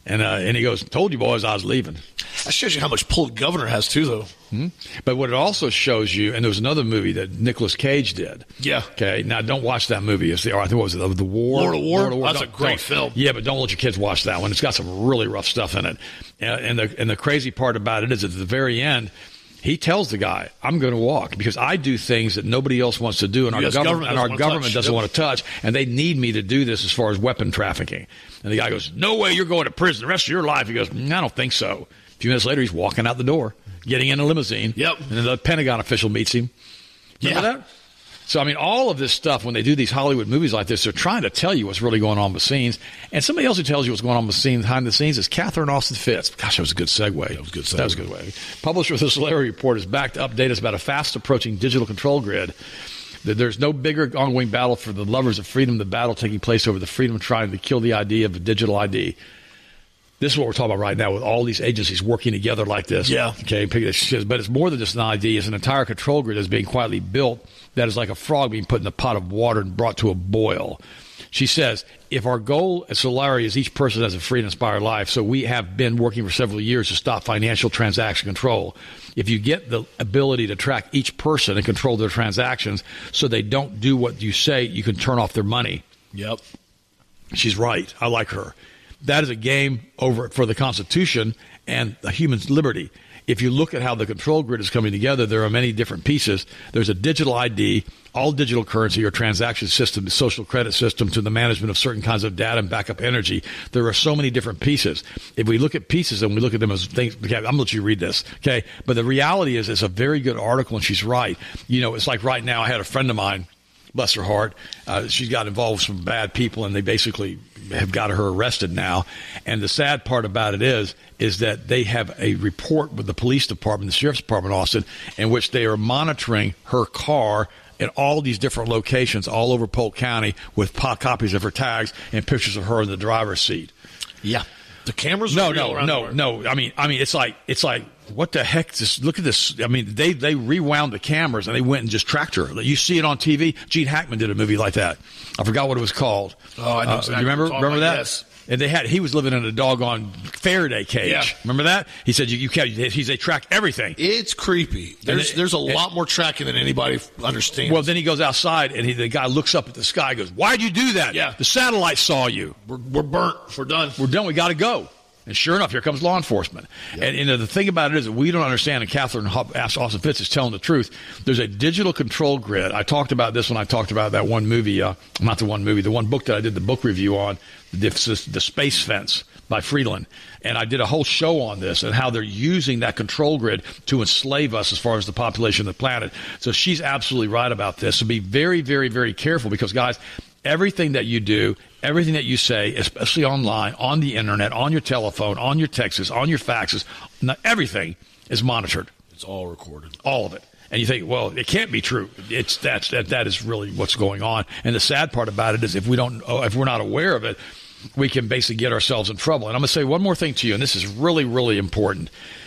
And uh, and he goes, told you boys I was leaving. That shows you how much pull the governor has, too, though. Hmm? But what it also shows you, and there was another movie that Nicolas Cage did. Yeah. Okay. Now, don't watch that movie. It's the, I think what was it, the, the War? Lord of War? Lord of War. That's Don't, a great don't, film. Yeah, but don't let your kids watch that one. It's got some really rough stuff in it. And, and, the, and the crazy part about it is at the very end, he tells the guy, I'm going to walk because I do things that nobody else wants to do, and our U S government, government and our doesn't government touch. doesn't Yep. want to touch, and they need me to do this as far as weapon trafficking. And the guy goes, no way, you're going to prison the rest of your life. He goes, mm, I don't think so. A few minutes later, he's walking out the door, getting in a limousine. Yep. And then the Pentagon official meets him. Remember Yeah. that? So, I mean, all of this stuff, when they do these Hollywood movies like this, they're trying to tell you what's really going on with scenes. And somebody else who tells you what's going on with scenes behind the scenes is Catherine Austin Fitts. Gosh, that was a good segue. That was a good segue. That was a good way. Publisher of the Solari Report is back to update us about a fast-approaching digital control grid. That there's no bigger ongoing battle for the lovers of freedom, the battle taking place over the freedom of trying to kill the idea of a digital I D. This is what we're talking about right now with all these agencies working together like this. Yeah. Okay. But it's more than just an I D. It's an entire control grid that's being quietly built that is like a frog being put in a pot of water and brought to a boil. She says, if our goal at Solari is each person has a free and inspired life, so we have been working for several years to stop financial transaction control. If you get the ability to track each person and control their transactions so they don't do what you say, you can turn off their money. Yep. She's right. I like her. That is a game over for the Constitution and the human's liberty. If you look at how the control grid is coming together, there are many different pieces. There's a digital I D, all digital currency or transaction system, the social credit system to the management of certain kinds of data and backup energy. There are so many different pieces. If we look at pieces and we look at them as things, okay, I'm going to let you read this, okay? But the reality is it's a very good article, and she's right. You know, it's like right now I had a friend of mine, bless her heart, uh, she's got involved with some bad people, and they basically have got her arrested now. And the sad part about it is, is that they have a report with the police department, the sheriff's department, Austin, in which they are monitoring her car at all these different locations all over Polk County with po- copies of her tags and pictures of her in the driver's seat. Yeah. The cameras No, are real no, around no, the no. I mean, I mean, it's like, it's like, what the heck? Just look at this. I mean, they, they rewound the cameras and they went and just tracked her. You see it on T V. Gene Hackman did a movie like that. I forgot what it was called. Oh, I know Uh, exactly you remember, what you're remember talking that? about, yes. And they had, he was living in a doggone Faraday cage. Yeah. Remember that? He said, you, you can't, he's, they track everything. It's creepy. There's it- there's a it- lot more tracking than anybody understands. Well, then he goes outside and he, the guy looks up at the sky and goes, why'd you do that? Yeah. The satellite saw you. we're, we're burnt. We're done. We're done. We got to go. And sure enough, here comes law enforcement. Yep. And, and the thing about it is that we don't understand, and Catherine Austin Fitts is telling the truth. There's a digital control grid. I talked about this when I talked about that one movie, uh, not the one movie, the one book that I did the book review on, the, the Space Fence by Friedland. And I did a whole show on this and how they're using that control grid to enslave us as far as the population of the planet. So she's absolutely right about this. So be very, very, very careful because, guys, everything that you do, everything that you say, especially online, on the internet, on your telephone, on your texts, on your faxes, everything is monitored. It's all recorded. All of it. And you think, well, it can't be true. It's that's that that is really what's going on. And the sad part about it is if we don't if we're not aware of it, we can basically get ourselves in trouble. And I'm going to say one more thing to you, and this is really, really important.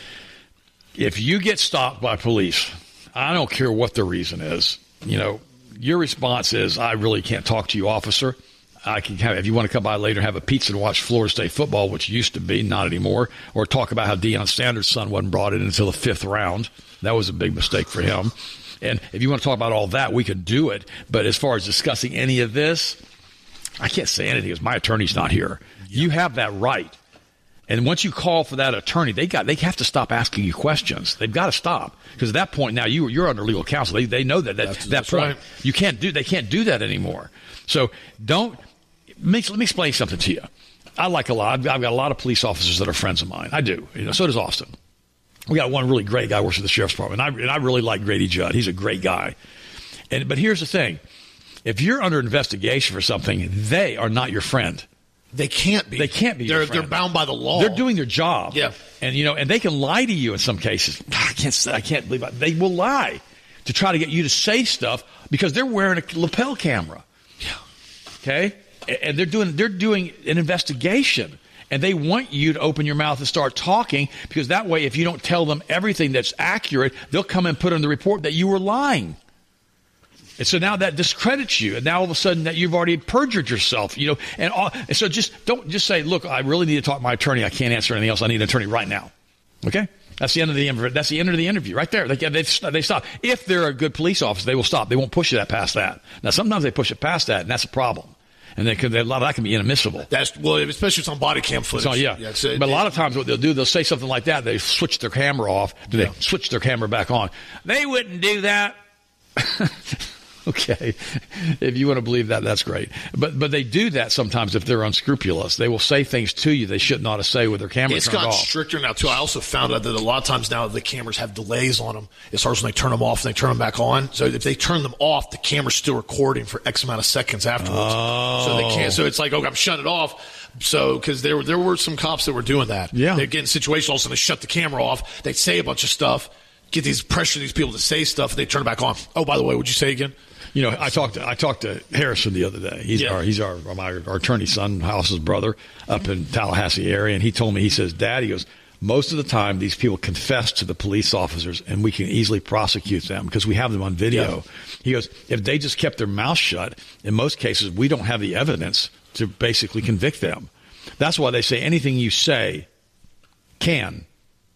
If you get stopped by police, I don't care what the reason is, you know, your response is, I really can't talk to you, officer. I can have, if you want to come by later and have a pizza and watch Florida State football, which used to be, not anymore, or talk about how Deion Sanders' son wasn't brought in until the fifth round. That was a big mistake for him. And if you want to talk about all that, we could do it. But as far as discussing any of this, I can't say anything because my attorney's not here. Yeah. You have that right. And once you call for that attorney, they got they have to stop asking you questions. They've got to stop because at that point now you you're under legal counsel. They they know that that that's, that that's point right. you can't do they can't do that anymore. So don't let me explain something to you. I like a lot. I've got, I've got a lot of police officers that are friends of mine. I do. You know, so does Austin. We got one really great guy who works for the sheriff's department. And I, and I really like Grady Judd. He's a great guy. And but here's the thing: if you're under investigation for something, they are not your friend. They can't be. They can't be. They're your friend. they're bound by the law. They're doing their job. Yeah. And you know, and they can lie to you in some cases. I can't. Say, I can't believe it. They will lie to try to get you to say stuff because they're wearing a lapel camera. Yeah. Okay. And they're doing they're doing an investigation, and they want you to open your mouth and start talking because that way, if you don't tell them everything that's accurate, they'll come and put in the report that you were lying. And so now that discredits you. And now all of a sudden that you've already perjured yourself, you know. And, all, and so just don't just say, look, I really need to talk to my attorney. I can't answer anything else. I need an attorney right now. Okay? That's the end of the interview. That's the end of the interview right there. They, they, they stop. If they're a good police officer, they will stop. They won't push it past that. Now, sometimes they push it past that, and that's a problem. And they could, a lot of that can be inadmissible. That's well, especially if it's on body cam footage. So, yeah, yeah a, but a lot of times what they'll do, they'll say something like that. They switch their camera off. Do they yeah. switch their camera back on? They wouldn't do that. Okay, if you want to believe that, that's great. But but they do that sometimes if they're unscrupulous. They will say things to you they should not have say with their camera it's turned off. It's gotten stricter now, too. I also found out that a lot of times now the cameras have delays on them as far as when they turn them off and they turn them back on. So if they turn them off, the camera's still recording for X amount of seconds afterwards. Oh. So they can't. So it's like, okay, I'm shutting it off. So, because there, there were some cops that were doing that. Yeah. They'd get in situations, all of a sudden they shut the camera off. They'd say a bunch of stuff, get these pressure these people to say stuff, and they turn it back on. Oh, by the way, what'd you say again? You know, I talked to I talked to Harrison the other day. He's yeah. our he's our our, our attorney son, House's brother, up in Tallahassee area, and he told me, he says, Dad, he goes, most of the time these people confess to the police officers, and we can easily prosecute them because we have them on video. Yeah. He goes, if they just kept their mouth shut, in most cases we don't have the evidence to basically convict them. That's why they say anything you say can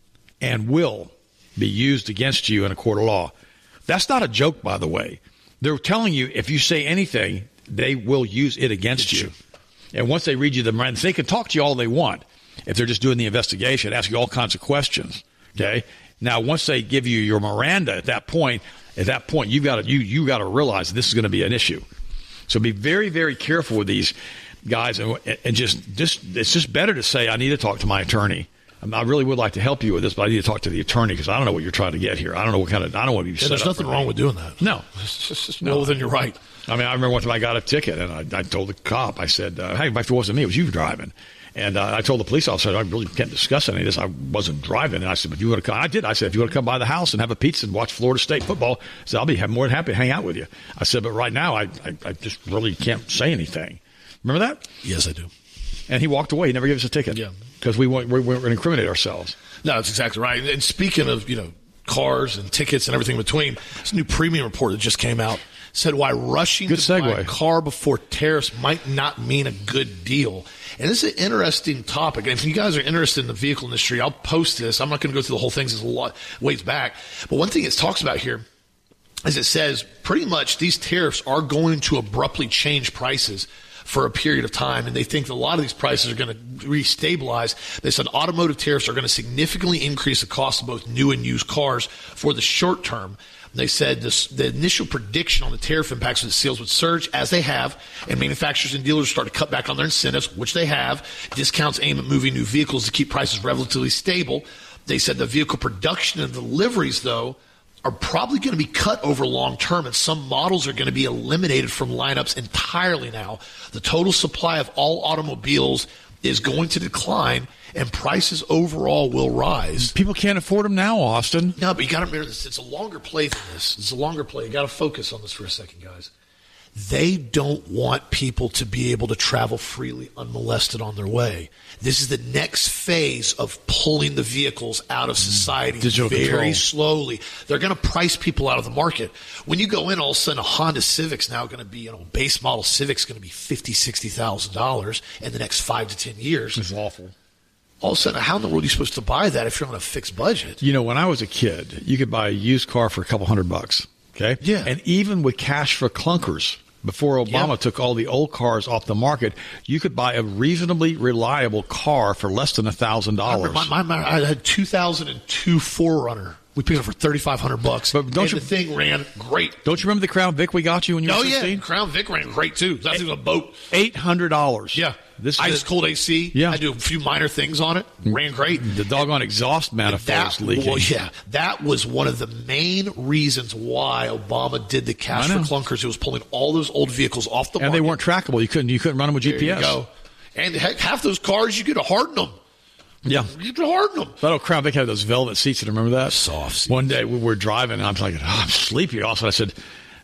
and will be used against you in a court of law. That's not a joke, by the way. They're telling you if you say anything, they will use it against you. And once they read you the Miranda, they can talk to you all they want if they're just doing the investigation, ask you all kinds of questions. Okay. Now, once they give you your Miranda at that point, at that point, you've got to you you got to realize this is going to be an issue. So be very, very careful with these guys, and, and just just it's just better to say I need to talk to my attorney. I really would like to help you with this, but I need to talk to the attorney because I don't know what you're trying to get here. I don't know what kind of, I don't want to be yeah, set there's up nothing wrong with doing that. No. It's just well within your right. I mean, I remember one time I got a ticket, and I, I told the cop, I said, uh, hey, in fact, it wasn't me, it was you driving. And uh, I told the police officer, I really can't discuss any of this. I wasn't driving. And I said, but if you want to come, I did. I said, if you want to come by the house and have a pizza and watch Florida State football, I said, I'll be more than happy to hang out with you. I said, but right now, I, I, I just really can't say anything. Remember that? Yes, I do. And he walked away. He never gave us a ticket. Yeah. Because we weren't, we weren't going to incriminate ourselves. No, that's exactly right. And speaking of, you know, cars and tickets and everything in between, this new premium report that just came out said why rushing good to segue. buy a car before tariffs might not mean a good deal. And this is an interesting topic. And if you guys are interested in the vehicle industry, I'll post this. I'm not going to go through the whole thing. It's a lot ways back. But one thing it talks about here is it says pretty much these tariffs are going to abruptly change prices for a period of time, and they think that a lot of these prices are going to restabilize. They said automotive tariffs are going to significantly increase the cost of both new and used cars for the short term. They said this, the initial prediction on the tariff impacts of the sales would surge as they have, and manufacturers and dealers start to cut back on their incentives, which they have. Discounts aim at moving new vehicles to keep prices relatively stable. They said the vehicle production and deliveries, though, are probably going to be cut over long term, and some models are going to be eliminated from lineups entirely now. The total supply of all automobiles is going to decline, and prices overall will rise. People can't afford them now, Austin. No, but you got to remember this. It's a longer play than this. It's a longer play. You got to focus on this for a second, guys. They don't want people to be able to travel freely unmolested on their way. This is the next phase of pulling the vehicles out of society Digital very control. slowly. They're going to price people out of the market. When you go in, all of a sudden, a Honda Civic's now going to be, you know, base model Civic's going to be fifty thousand dollars, sixty thousand dollars in the next five to ten years. It's awful. All of a sudden, how in the world are you supposed to buy that if you're on a fixed budget? You know, when I was a kid, you could buy a used car for a couple hundred bucks. Okay? Yeah. And even with cash for clunkers, before Obama Yep. took all the old cars off the market, you could buy a reasonably reliable car for less than a thousand dollars. My, my, my, I had two thousand two four runner. We picked it up for thirty-five hundred bucks. But don't and you- the thing ran great. Don't you remember the Crown Vic we got you when you Oh, were yeah. sixteen? Crown Vic ran great, too. That's a boat. Eight hundred dollars. Yeah. This Ice is cold A C. Yeah. I do a few minor things on it. Ran great. the doggone exhaust manifold's That, leaking. well, yeah, that was one of the main reasons why Obama did the cash I for know. clunkers. It was pulling all those old vehicles off the and market. they weren't trackable. You couldn't. You couldn't run them with G P S. There you go. And heck, half those cars, you could harden them. Yeah. You could harden them. That old Crown Vic had those velvet seats. You remember that? Soft seats. One day we were driving, and I was like, oh, I'm sleepy. Also, I said,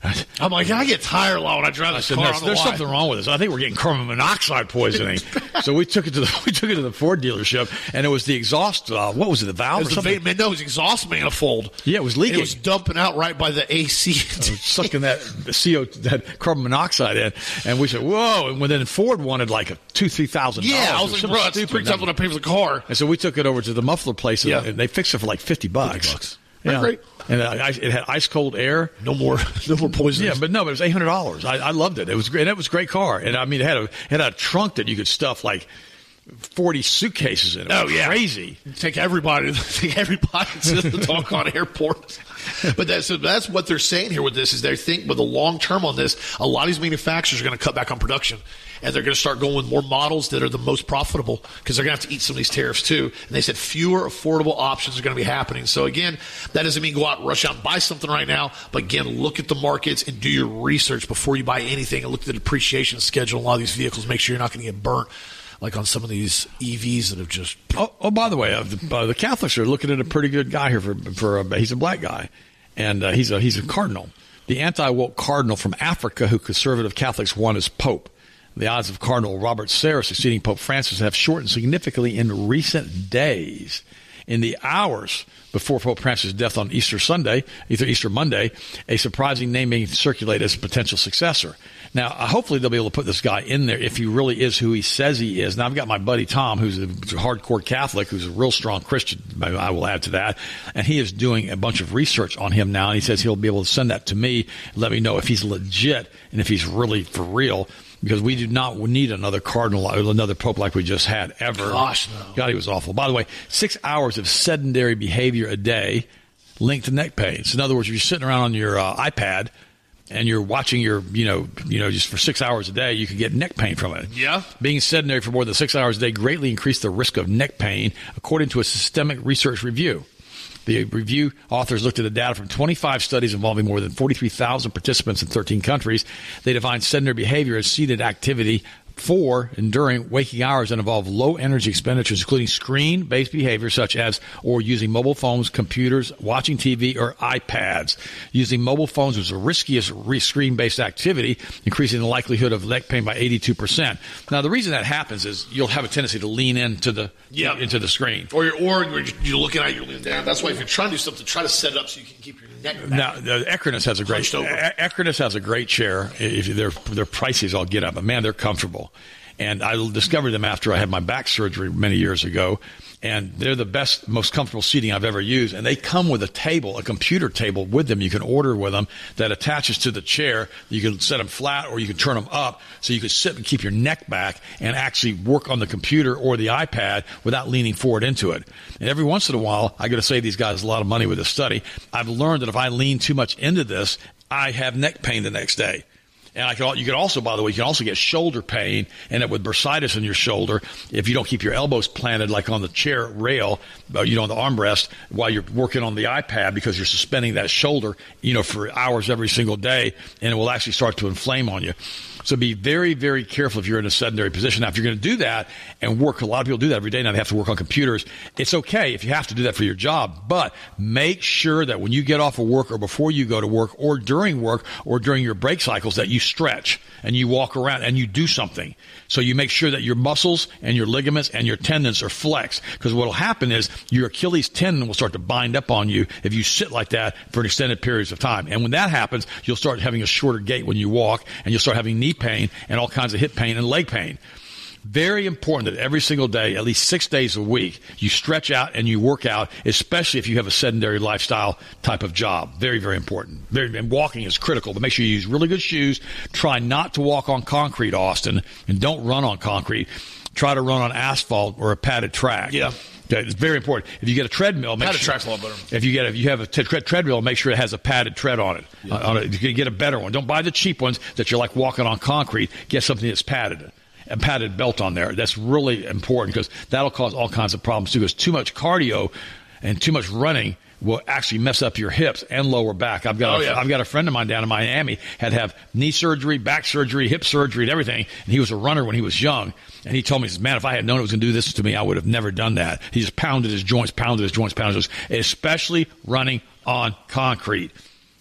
I'm like, I get tired a lot when I drive this I said, car there's, on the there's line. something wrong with this. I think we're getting carbon monoxide poisoning. So we took it to the we took it to the Ford dealership, and it was the exhaust. Uh, what was it? The valve It or was something? the va- no, it was exhaust manifold. Yeah, it was leaking. It was dumping out right by the A C. Sucking that C O that carbon monoxide in, and we said, "Whoa!" And then Ford wanted like a two, three thousand. Yeah, I was like, bro, it's three times what I paid for the car. And so we took it over to the muffler place, and, Yeah. and they fixed it for like fifty bucks. fifty bucks. Yeah. Great. And uh, it had ice cold air. No more, no more poison. Yeah, but no, but it was eight hundred dollars. I, I loved it. It was great. And it was a great car. And I mean, it had a it had a trunk that you could stuff like forty suitcases in. It was Oh yeah, crazy. Take everybody, take everybody to the doggone airport. But that's that's what they're saying here with this is they think with the long term on this, a lot of these manufacturers are going to cut back on production, and they're going to start going with more models that are the most profitable because they're going to have to eat some of these tariffs too. And they said fewer affordable options are going to be happening. So again, that doesn't mean go out and rush out and buy something right now. But again, look at the markets and do your research before you buy anything, and look at the depreciation schedule on a lot of these vehicles. Make sure you're not going to get burnt. Like on some of these E Vs that have just. Oh, oh by the way, uh, the, uh, the Catholics are looking at a pretty good guy here for for a, he's a black guy, and uh, he's a he's a cardinal, the anti-woke cardinal from Africa who conservative Catholics want as pope. The odds of Cardinal Robert Sarah succeeding Pope Francis have shortened significantly in recent days. In the hours before Pope Francis' death on Easter Sunday, either Easter Monday, a surprising name being circulated as a potential successor. Now, uh, hopefully they'll be able to put this guy in there if he really is who he says he is. Now, I've got my buddy Tom, who's a hardcore Catholic, who's a real strong Christian, I will add to that, and he is doing a bunch of research on him now, and he says he'll be able to send that to me, let me know if he's legit and if he's really for real. Because we do not need another cardinal, another pope like we just had ever. Gosh, no. God, he was awful. By the way, six hours of sedentary behavior a day linked to neck pains. In other words, if you're sitting around on your uh, iPad and you're watching your, you know, you know, just for six hours a day, you can get neck pain from it. Yeah. Being sedentary for more than six hours a day greatly increased the risk of neck pain, according to a systemic research review. The review authors looked at the data from twenty-five studies involving more than forty-three thousand participants in thirteen countries. They defined sedentary behavior as seated activity for and during waking hours that involve low energy expenditures, including screen-based behavior such as or using mobile phones, computers, watching T V, or iPads. Using mobile phones was the riskiest re- screen-based activity, increasing the likelihood of neck pain by eighty-two percent. Now, the reason that happens is you'll have a tendency to lean into the Yeah. into the screen. Or you're, or you're, you're looking at it, you're leaning down. That's why if you're trying to do something, try to set it up so you can keep your neck back. Now, the Equinus has a great Hunched over. E- Equinus has a great chair. If they're they're pricey as all get up, but man, they're comfortable. And I discovered them after I had my back surgery many years ago. And they're the best, most comfortable seating I've ever used. And they come with a table, a computer table with them. You can order with them that attaches to the chair. You can set them flat or you can turn them up so you can sit and keep your neck back and actually work on the computer or the iPad without leaning forward into it. And every once in a while, I got to save these guys a lot of money with this study. I've learned that if I lean too much into this, I have neck pain the next day. And I can, you can also, by the way, you can also get shoulder pain, and it with bursitis in your shoulder if you don't keep your elbows planted like on the chair rail, uh, you know, on the armrest while you're working on the iPad because you're suspending that shoulder, you know, for hours every single day, and it will actually start to inflame on you. So be very, very careful if you're in a sedentary position. Now, if you're going to do that and work, a lot of people do that every day now. They have to work on computers. It's okay if you have to do that for your job, but make sure that when you get off of work or before you go to work or during work or during your break cycles that you stretch and you walk around and you do something. So you make sure that your muscles and your ligaments and your tendons are flexed, because what will happen is your Achilles tendon will start to bind up on you if you sit like that for an extended periods of time. And when that happens, you'll start having a shorter gait when you walk, and you'll start having knee pain and all kinds of hip pain and leg pain. Very important that every single day, at least six days a week, you stretch out and you work out, especially if you have a sedentary lifestyle type of job. Very, very important. Very, and walking is critical, but make sure you use really good shoes. Try not to walk on concrete, Austin, and don't run on concrete. Try to run on asphalt or a padded track. Yeah. Okay, it's very important. If you get a treadmill, make Padded sure, track's a lot better. If you get, if you have a t- treadmill, make sure it has a padded tread on it. Yeah. On it. You can get a better one. Don't buy the cheap ones that you're like walking on concrete. Get something that's padded. A padded belt on there. That's really important because that'll cause all kinds of problems too. Because too much cardio and too much running will actually mess up your hips and lower back. I've got Oh, a, yeah. I've got a friend of mine down in Miami had to have knee surgery, back surgery, hip surgery, and everything. And he was a runner when he was young. And he told me, he says, man, if I had known it was going to do this to me, I would have never done that. He just pounded his joints, pounded his joints, pounded his joints, especially running on concrete.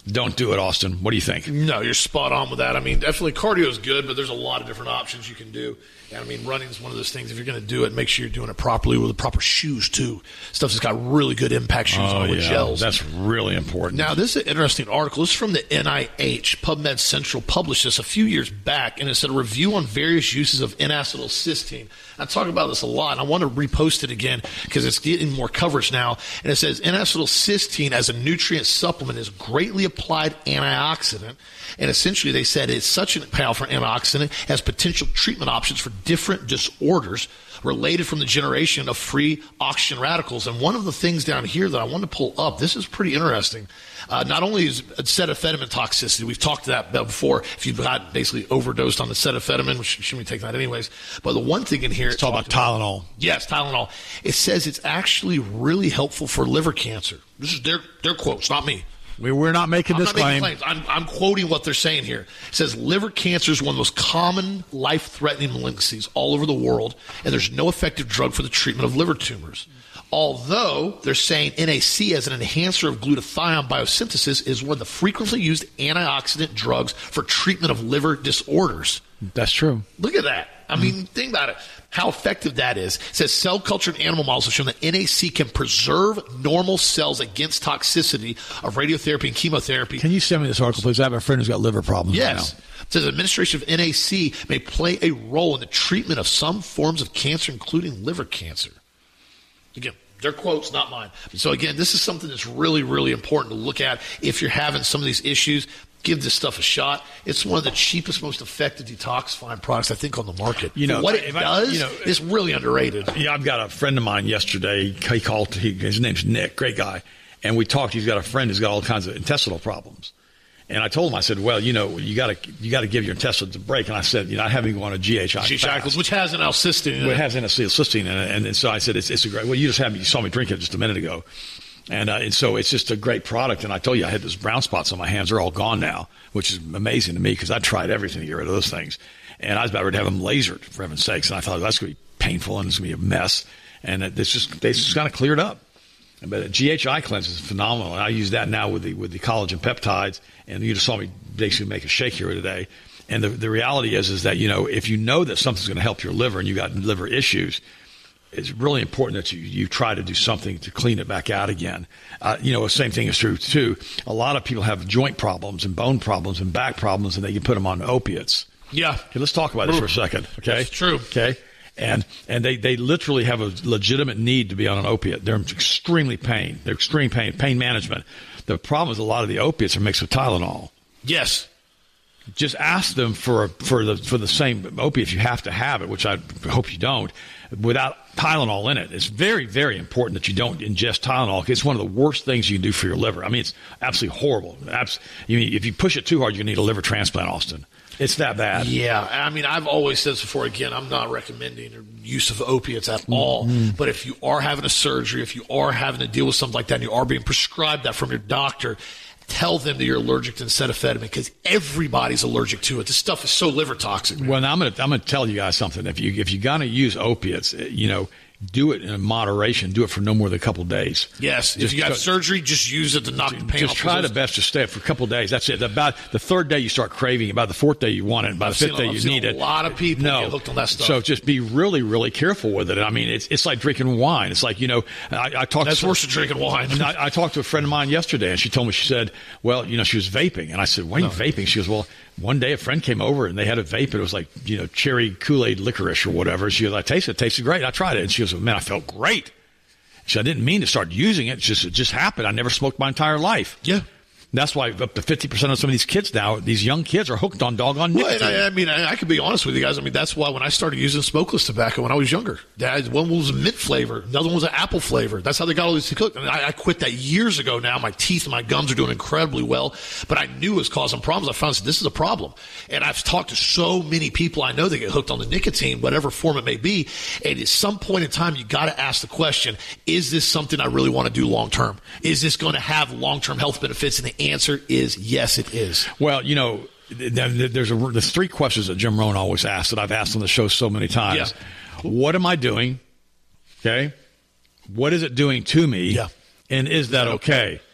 don't do it, Austin. What do you think? No, you're spot on with that. I mean, definitely cardio is good, but there's a lot of different options you can do. And I mean, running is one of those things. If you're going to do it, make sure you're doing it properly with the proper shoes, too. Stuff that's got really good impact shoes oh, on with yeah. gels. That's really important. Now, this is an interesting article. This is from the N I H. PubMed Central published this a few years back, and it said a review on various uses of N-acetylcysteine. I talk about this a lot, and I want to repost it again because it's getting more coverage now. And it says N-acetylcysteine as a nutrient supplement is greatly applied antioxidant. And essentially, they said it's such a powerful antioxidant as potential treatment options for different disorders related from the generation of free oxygen radicals. And one of the things down here that I want to pull up, this is pretty interesting. Uh, not only is acetaminophen toxicity, we've talked to that before. If you've got basically overdosed on the acetaminophen, which you shouldn't be taking that anyways. But the one thing in here, it's talking about Tylenol. About, yes, Tylenol. It says it's actually really helpful for liver cancer. This is their their quotes, not me. We, we're not making I'm this not claim. Making claims. I'm, I'm quoting what they're saying here. It says liver cancer is one of the most common life-threatening malignancies all over the world, and there's no effective drug for the treatment of liver tumors. Although they're saying N A C as an enhancer of glutathione biosynthesis is one of the frequently used antioxidant drugs for treatment of liver disorders. That's true. Look at that. I mean, mm-hmm. think about it. How effective that is. It says cell culture and animal models have shown that N A C can preserve normal cells against toxicity of radiotherapy and chemotherapy. Can you send me this article, please? I have a friend who's got liver problems yes. right now. It says administration of N A C may play a role in the treatment of some forms of cancer, including liver cancer. Again, their quotes, not mine. So again, this is something that's really, really important to look at if you're having some of these issues. Give this stuff a shot. It's one of the cheapest, most effective detoxifying products, I think, on the market. You know, For what it does, I, you know, it's really underrated. Yeah, I've got a friend of mine yesterday. He called. He, his name's Nick, great guy. And we talked. He's got a friend who's got all kinds of intestinal problems. And I told him, I said, well, you know, you got to you got to give your intestines a break. And I said, you know, I have him go on a G H I G H I, fast, which has an L-cysteine in it. Well, it has an L-cysteine in it. And, and so I said, it's, it's a great. Well, you just had me. You saw me drink it just a minute ago. And, uh, and so it's just a great product. And I told you I had those brown spots on my hands. They're all gone now, which is amazing to me because I tried everything to get rid of those things. And I was about ready to have them lasered, for heaven's sakes. And I thought, well, that's going to be painful and it's going to be a mess. And it, it's just, they just kind of cleared up. But a G H I cleanse is phenomenal. And I use that now with the with the collagen peptides. And you just saw me basically make a shake here today. And the, the reality is, is that, you know, if you know that something's going to help your liver and you got liver issues, it's really important that you, you try to do something to clean it back out again. Uh, you know, the same thing is true, too. A lot of people have joint problems and bone problems and back problems, and they can put them on opiates. Yeah. Okay, let's talk about this for a second, okay? That's true. Okay? And and they, they literally have a legitimate need to be on an opiate. They're extremely pain. They're extreme pain, pain management. The problem is a lot of the opiates are mixed with Tylenol. Yes. Just ask them for for the for the same opiate if you have to have it, which I hope you don't, without Tylenol in it. It's very, very important that you don't ingest Tylenol. It's one of the worst things you can do for your liver. I mean, it's absolutely horrible. Abs- you mean, if you push it too hard, you're going to need a liver transplant, Austin. It's that bad. Yeah. I mean, I've always said this before. Again, I'm not recommending use of opiates at all. Mm-hmm. But if you are having a surgery, if you are having to deal with something like that, and you are being prescribed that from your doctor, tell them that you're allergic to acetaminophen because everybody's allergic to it. This stuff is so liver toxic. Man. Well, now I'm going to I'm going to tell you guys something. If you if you're going to use opiates, you know, do it in moderation. Do it for no more than a couple of days. Yes. Just if you got try, surgery, just use it to knock the pain just off. Just try the best to stay for a couple of days. That's it. About the third day, you start craving. About the fourth day, you want it. By the fifth day, you need it. A lot of people no. get hooked on that stuff. So just be really, really careful with it. I mean, it's it's like drinking wine. It's like, you know, I, I talked. That's to, worse than drinking wine. I, I talked to a friend of mine yesterday, and she told me, she said, well, you know, she was vaping, and I said, why are you no. vaping? She goes, well, one day a friend came over and they had a vape. And it was like, you know, cherry Kool-Aid licorice or whatever. She goes, I tasted it. It tasted great. I tried it. And she goes, man, I felt great. She, I didn't mean to start using it. It just, it just happened. I never smoked my entire life. Yeah. That's why up to fifty percent of some of these kids now, these young kids are hooked on doggone nicotine. Well, I, I mean, I, I can be honest with you guys. I mean, that's why when I started using smokeless tobacco when I was younger, that, one was a mint flavor, another one was an apple flavor. That's how they got all these cooked. I mean, I, I quit that years ago now. My teeth and my gums are doing incredibly well, but I knew it was causing problems. I found this is a problem. And I've talked to so many people I know that get hooked on the nicotine, whatever form it may be. And at some point in time, you got to ask the question, is this something I really want to do long term? Is this going to have long-term health benefits? And the answer is yes, it is. Well, you know, there's a, there's three questions that Jim Rohn always asks that I've asked on the show so many times. Yeah. What am I doing? Okay. What is it doing to me? Yeah. And is that okay?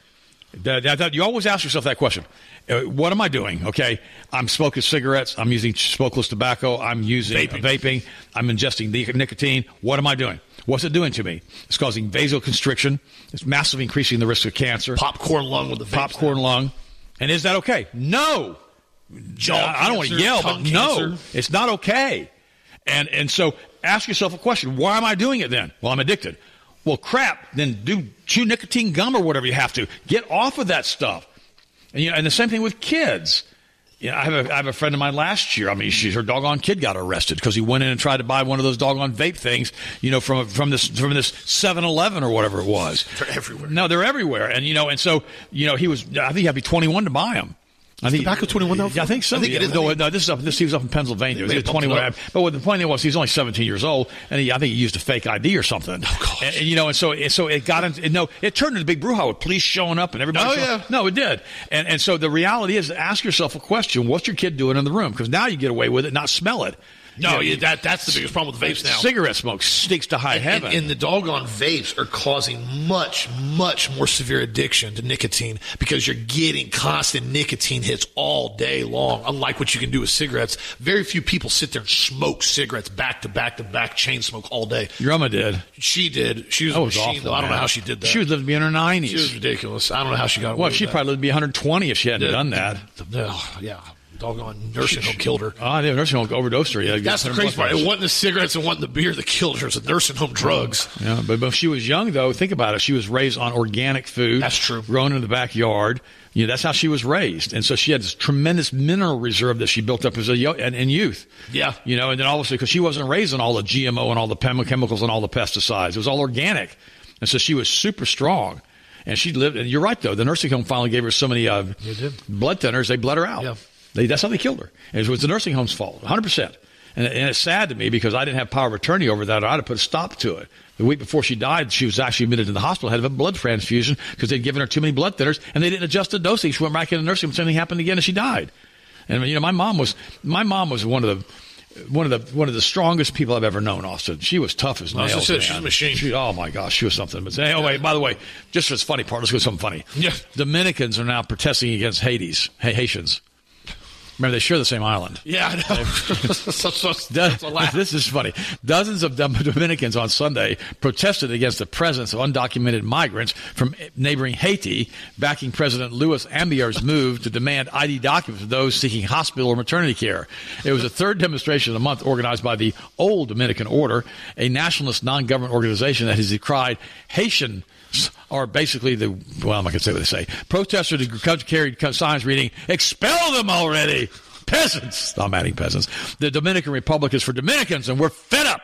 That, that, that, you always ask yourself that question. Uh, what am I doing? Okay, I'm smoking cigarettes. I'm using smokeless tobacco. I'm using vaping. vaping. I'm ingesting the nicotine. What am I doing? What's it doing to me? It's causing vasoconstriction. It's massively increasing the risk of cancer. Popcorn lung with the popcorn now. lung. And is that okay? No. Jaw I, I don't want to yell, but cancer. no, it's not okay. And and so ask yourself a question. Why am I doing it then? Well, I'm addicted. Well, crap, then do chew nicotine gum or whatever you have to. Get off of that stuff. And, you know, and the same thing with kids. You know, I have a, I have a friend of mine last year. I mean, she, her doggone kid got arrested because he went in and tried to buy one of those doggone vape things, you know, from from this from this seven eleven or whatever it was. They're everywhere. No, they're everywhere. And, you know, and so, you know, he was, I think you had to be twenty-one to buy them. I think tobacco twenty-one now? I think so. I think it is. No, no, this is up. This he was up in Pennsylvania. He was twenty-one. But what the point was, he was only seventeen years old, and he, I think he used a fake I D or something. Oh, gosh. And, and, you know, and so so it got into no, it turned into a big brouhaha with police showing up and everybody. Oh showing, yeah. No, it did. And and so the reality is, ask yourself a question: what's your kid doing in the room? Because now you get away with it, not smell it. No, you know, yeah, that that's the biggest problem with vapes now. Cigarette smoke stinks to high and, heaven. And, and the doggone vapes are causing much, much more severe addiction to nicotine because you're getting constant nicotine hits all day long, unlike what you can do with cigarettes. Very few people sit there and smoke cigarettes back to back to back, chain smoke all day. Your Emma did. She did. She was, that was a machine, awful, though. I don't man. know how she did that. She was living to be in her nineties. She was ridiculous. I don't know how she got away Well, with she that. probably lived to be one hundred twenty if she hadn't Yeah. done that. Oh, yeah. Doggone nursing home killed her. Oh, the nursing home overdosed her. Yeah, That's the crazy part. It wasn't the cigarettes and wasn't the beer that killed her. It was the nursing home drugs. Yeah, but, but if she was young, though, think about it. She was raised on organic food. That's true. Grown in the backyard. You know, that's how she was raised. And so she had this tremendous mineral reserve that she built up as a yo- in, in youth. Yeah. You know, and then obviously because she wasn't raised on all the G M O and all the chem- chemicals and all the pesticides. It was all organic. And so she was super strong. And she lived, and you're right, though. The nursing home finally gave her so many uh, blood thinners, they bled her out. Yeah. They, that's how they killed her. And it was the nursing home's fault, one hundred percent. And, and it's sad to me because I didn't have power of attorney over that. Or I'd have put a stop to it. The week before she died, she was actually admitted to the hospital, had a blood transfusion because they'd given her too many blood thinners, and they didn't adjust the dosing. She went back in the nursing home, something happened again, and she died. And you know, my mom was my mom was one of the one of the one of the strongest people I've ever known, Austin. She was tough as nails. I said, she's a machine. She, oh my gosh, she was something. But hey, oh wait, by the way, just for this funny part, let's go to something funny. Yeah. Dominicans are now protesting against Hades, Haitians. Remember, they share the same island. Yeah, I know. so, so, Do- so laugh. this is funny. Dozens of Dom- Dominicans on Sunday protested against the presence of undocumented migrants from neighboring Haiti, backing President Louis Ambier's move to demand I D documents of those seeking hospital or maternity care. It was the third demonstration of the month organized by the Old Dominican Order, a nationalist non-government organization that has decried Haitian are basically the, well, I'm not going to say what they say. Protesters carried signs reading, "Expel them already, peasants." I'm adding peasants. The Dominican Republic is for Dominicans, and we're fed up.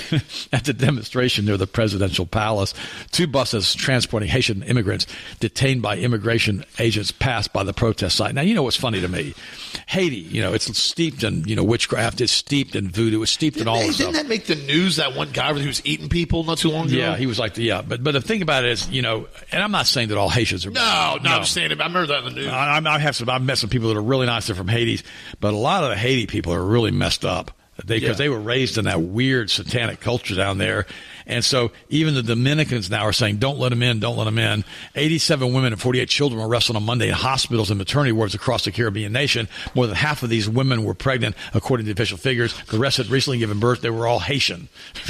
At the demonstration near the presidential palace, two buses transporting Haitian immigrants detained by immigration agents passed by the protest site. Now, you know what's funny to me? Haiti, you know, it's steeped in, you know, witchcraft. It's steeped in voodoo. It's steeped in all Didn't this that- stuff. Didn't that make the news, that one guy who was eating people not too long ago? Yeah, he was like, the, yeah. But but the thing about it is, you know, and I'm not saying that all Haitians are No, bad. no, I'm just saying, I remember that in the news. I, I have some. I've met some people that are really nice. They're from Haiti, but a lot of the Haiti people are really messed up. They because Yeah. they were raised in that weird satanic culture down there, and so even the Dominicans now are saying, "Don't let them in, don't let them in." eighty-seven women and forty-eight children were arrested on Monday in hospitals and maternity wards across the Caribbean nation. More than half of these women were pregnant, according to official figures. The rest had recently given birth. They were all Haitian,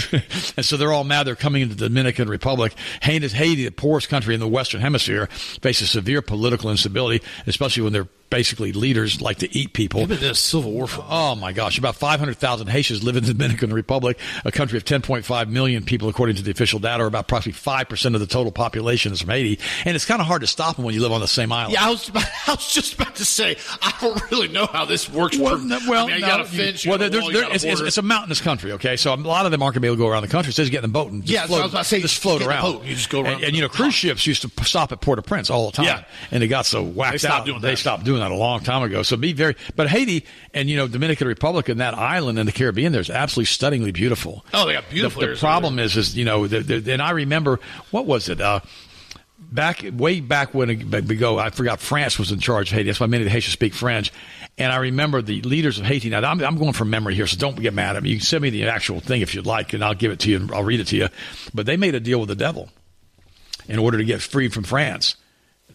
and so they're all mad. They're coming into the Dominican Republic. Haiti, Haiti, the poorest country in the Western Hemisphere, faces severe political instability, especially when they're basically leaders like to eat people. They've been in a civil war for Oh, my gosh. About five hundred thousand Haitians live in the Dominican Republic, a country of ten point five million people, according to the official data, or about approximately five percent of the total population is from Haiti. And it's kind of hard to stop them when you live on the same island. Yeah, I was, about, I was just about to say, I don't really know how this works. Well, per- no, well, I mean, you no, got a fence, you well, got a there's, wall, there, you got a it's, it's, border. it's a mountainous country, okay? So a lot of them aren't going to be able to go around the country. It says get in the boat and just Yeah, that's float, what I was about to say. just Just float get in the around. boat and you just go around And, and, you know, cruise ships used to stop at Port-au-Prince all the time. Yeah. And they got so whacked They stopped out. doing They that. stopped doing that a long time ago. So be very, but Haiti and, you know, Dominican Republic and that island in the Caribbean, there's absolutely stunningly beautiful. Oh, they got beautiful The, the areas problem over is, is, you know, the, the, and I remember, what was it? Uh, back, way back when we go, I forgot France was in charge of Haiti. That's why many of the Haitians speak French. And I remember the leaders of Haiti. Now, I'm, I'm going from memory here, so don't get mad at me. You can send me the actual thing if you'd like, and I'll give it to you and I'll read it to you. But they made a deal with the devil in order to get free from France.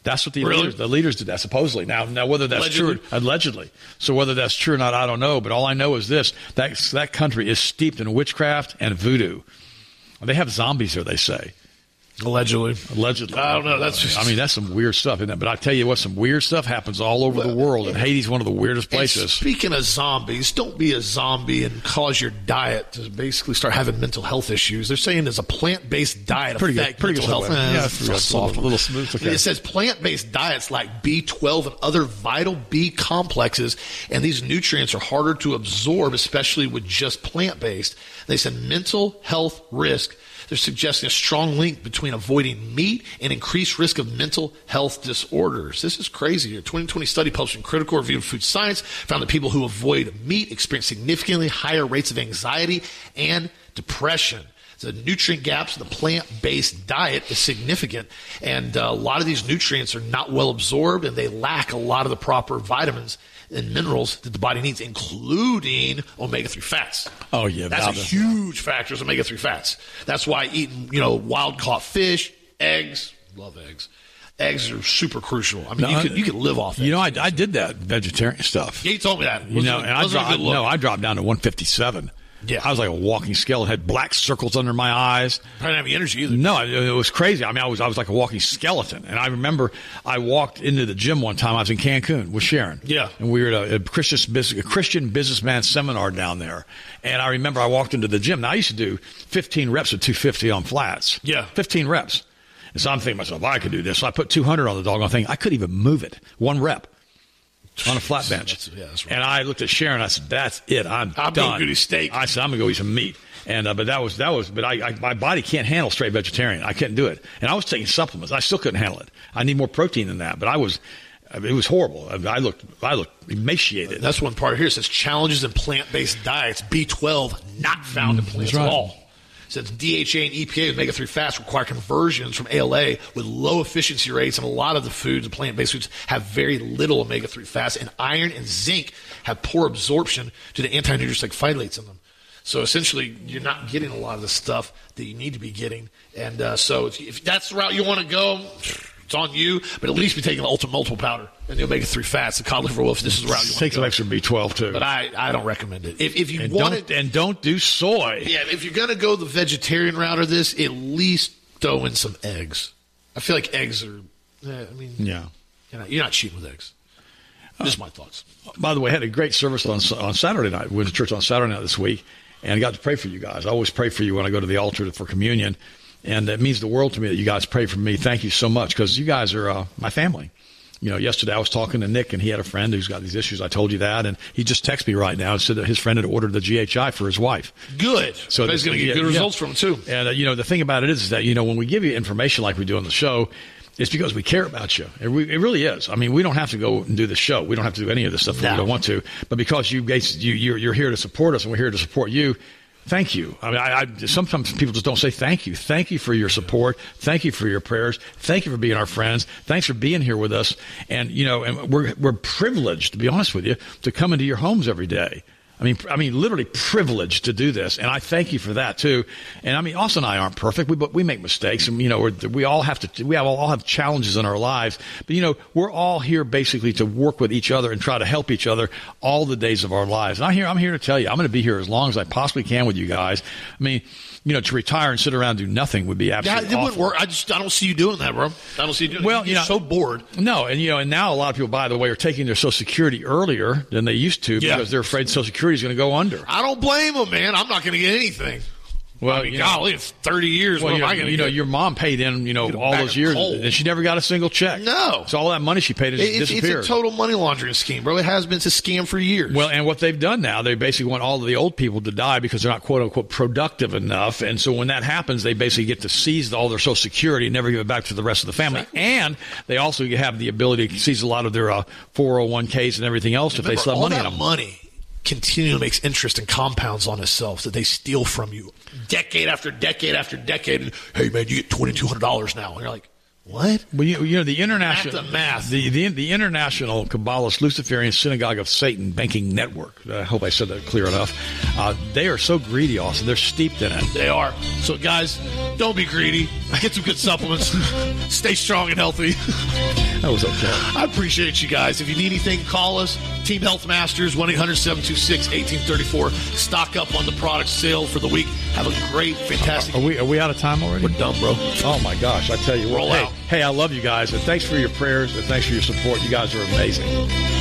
That's what the Really? leaders, the leaders did that supposedly. Now, now whether that's Allegedly? true, allegedly. So whether that's true or not, I don't know. But all I know is this: that that country is steeped in witchcraft and voodoo. They have zombies there, they say. Allegedly. Allegedly. I don't know. That's just, I mean, that's some weird stuff, isn't it? But I tell you what, some weird stuff happens all over the world, and Haiti's one of the weirdest and places. speaking of zombies, don't be a zombie and cause your diet to basically start having mental health issues. They're saying there's a plant-based diet Pretty good- affect pretty mental good health. way. Eh, Yeah, it's it's real soft, a little smooth, okay. It says plant-based diets like B twelve and other vital B complexes, and these nutrients are harder to absorb, especially with just plant-based. They said mental health risk. They're suggesting a strong link between avoiding meat and increased risk of mental health disorders. This is crazy. A twenty twenty study published in Critical Review of Food Science found that people who avoid meat experience significantly higher rates of anxiety and depression. The nutrient gaps in the plant-based diet is significant, and uh, a lot of these nutrients are not well absorbed, and they lack a lot of the proper vitamins and minerals that the body needs, including omega three fats. Oh, yeah. That's a that- huge factor is omega three fats. That's why eating, you know, wild-caught fish, eggs, love eggs. Eggs are super crucial. I mean, No, you I- could you could live off eggs. You know, I, I did that vegetarian stuff. Yeah, you told me that. You know, and I Wasn't a dropped, good look. no, I dropped down to one fifty-seven. Yeah. I was like a walking skeleton. Had black circles under my eyes. I didn't have any energy either. No, it, it was crazy. I mean, I was I was like a walking skeleton. And I remember I walked into the gym one time. I was in Cancun with Sharon. Yeah. And we were at a, a Christian business, a Christian businessman seminar down there. And I remember I walked into the gym. Now I used to do fifteen reps at two fifty on flats. Yeah. fifteen reps. And so I'm thinking to myself, I could do this. So I put two hundred on the doggone thing. I couldn't even move it. One rep. On a flat bench. That's- yeah, that's right. And I looked at Sharon. I said, "That's it. I'm, I'm done." gonna go eat steak. I said, "I'm gonna go eat some meat." And uh, but that was that was. But I, I my body can't handle straight vegetarian. I couldn't do it. And I was taking supplements. I still couldn't handle it. I need more protein than that. But I was. I mean, it was horrible. I, I looked. I looked emaciated. That's one part here. It says challenges in plant-based diets. B twelve not found in plants right. at all. It says D H A and E P A omega three fats require conversions from A L A with low efficiency rates, and a lot of the foods, the plant-based foods, have very little omega three fats, and iron and zinc have poor absorption due to anti-nutrients like phthalates in them. So essentially, you're not getting a lot of the stuff that you need to be getting. And uh, so if, if that's the route you want to go, it's on you, but at least be taking the Ultra Multiple Powder and the omega three fats, the cod liver oil, if this is the route you want Take to some go. extra B twelve too. But I, I don't recommend it. If, if you and want don't it, and don't do soy. yeah, if you're going to go the vegetarian route or this, at least throw in some eggs. I feel like eggs are, eh, I mean, Yeah. you're not, you're not cheating with eggs. Just my thoughts. By the way, I had a great service on on Saturday night. We went to church on Saturday night this week, and I got to pray for you guys. I always pray for you when I go to the altar for communion, and it means the world to me that you guys pray for me. Thank you so much, because you guys are uh, my family. You know, yesterday I was talking to Nick, and he had a friend who's got these issues. I told you that, and he just texted me right now and said that his friend had ordered the G H I for his wife. Good. So So he's going to get yeah, good yeah. results from it, too. And, uh, you know, the thing about it is, is that, you know, when we give you information like we do on the show, it's because we care about you. It, re- it really is. I mean, we don't have to go and do the show. We don't have to do any of this stuff if No. we don't want to. But because you, guys- you you're, you're here to support us, and we're here to support you, thank you. I mean, I, I, sometimes people just don't say thank you. Thank you for your support. Thank you for your prayers. Thank you for being our friends. Thanks for being here with us. And, you know, and we're we're privileged, to be honest with you, to come into your homes every day. I mean, I mean, literally privileged to do this, and I thank you for that too. And I mean, Austin and I aren't perfect, we but we make mistakes, and you know, we're, we all have to, we have, all have challenges in our lives. But you know, we're all here basically to work with each other and try to help each other all the days of our lives. And I'm here, I'm here to tell you, I'm going to be here as long as I possibly can with you guys. I mean, you know, to retire and sit around and do nothing would be Yeah, absolutely it wouldn't awful. work. I just I don't see you doing that, bro. I don't see you doing Well, that. you You're know- so bored. No, and you know, and now a lot of people, by the way, are taking their Social Security earlier than they used to Yeah. because they're afraid Social Security is going to go under. I don't blame them, man. I'm not going to get anything. Well, I mean, you know- golly, it's thirty years. Well, what you am know, I going to you know, get? your mom paid in, you know, Get a all bag those of years, coal. and she never got a single check. No. So all that money she paid in just It- it's, disappeared. it's a total money laundering scheme, bro. It has been. It's a scam for years. Well, and what they've done now, they basically want all of the old people to die because they're not quote unquote productive enough. And so when that happens, they basically get to seize all their Social Security and never give it back to the rest of the family. And they also have the ability to seize a lot of their uh, four oh one k's and everything else if they Remember, still have all money that in them. money continually makes interest and compounds on itself that they steal from you decade after decade after decade. And, hey, man, you get twenty-two hundred dollars now. And you're like, What? Well, you, you know, the international Math to math. The, the the International Kabbalist Luciferian Synagogue of Satan Banking Network. I hope I said that clear enough. Uh, they are so greedy, Austin. They're steeped in it. They are. So, guys, don't be greedy. Get some good supplements. Stay strong and healthy. That was okay. I appreciate you guys. If you need anything, call us. Team Health Masters, one eight hundred seven two six one eight three four. Stock up on the product sale for the week. Have a great, fantastic... Are we, are we out of time already? We're done, bro. Oh, my gosh. I tell you what. Roll hey, out. Hey, I love you guys, and thanks for your prayers, and thanks for your support. You guys are amazing.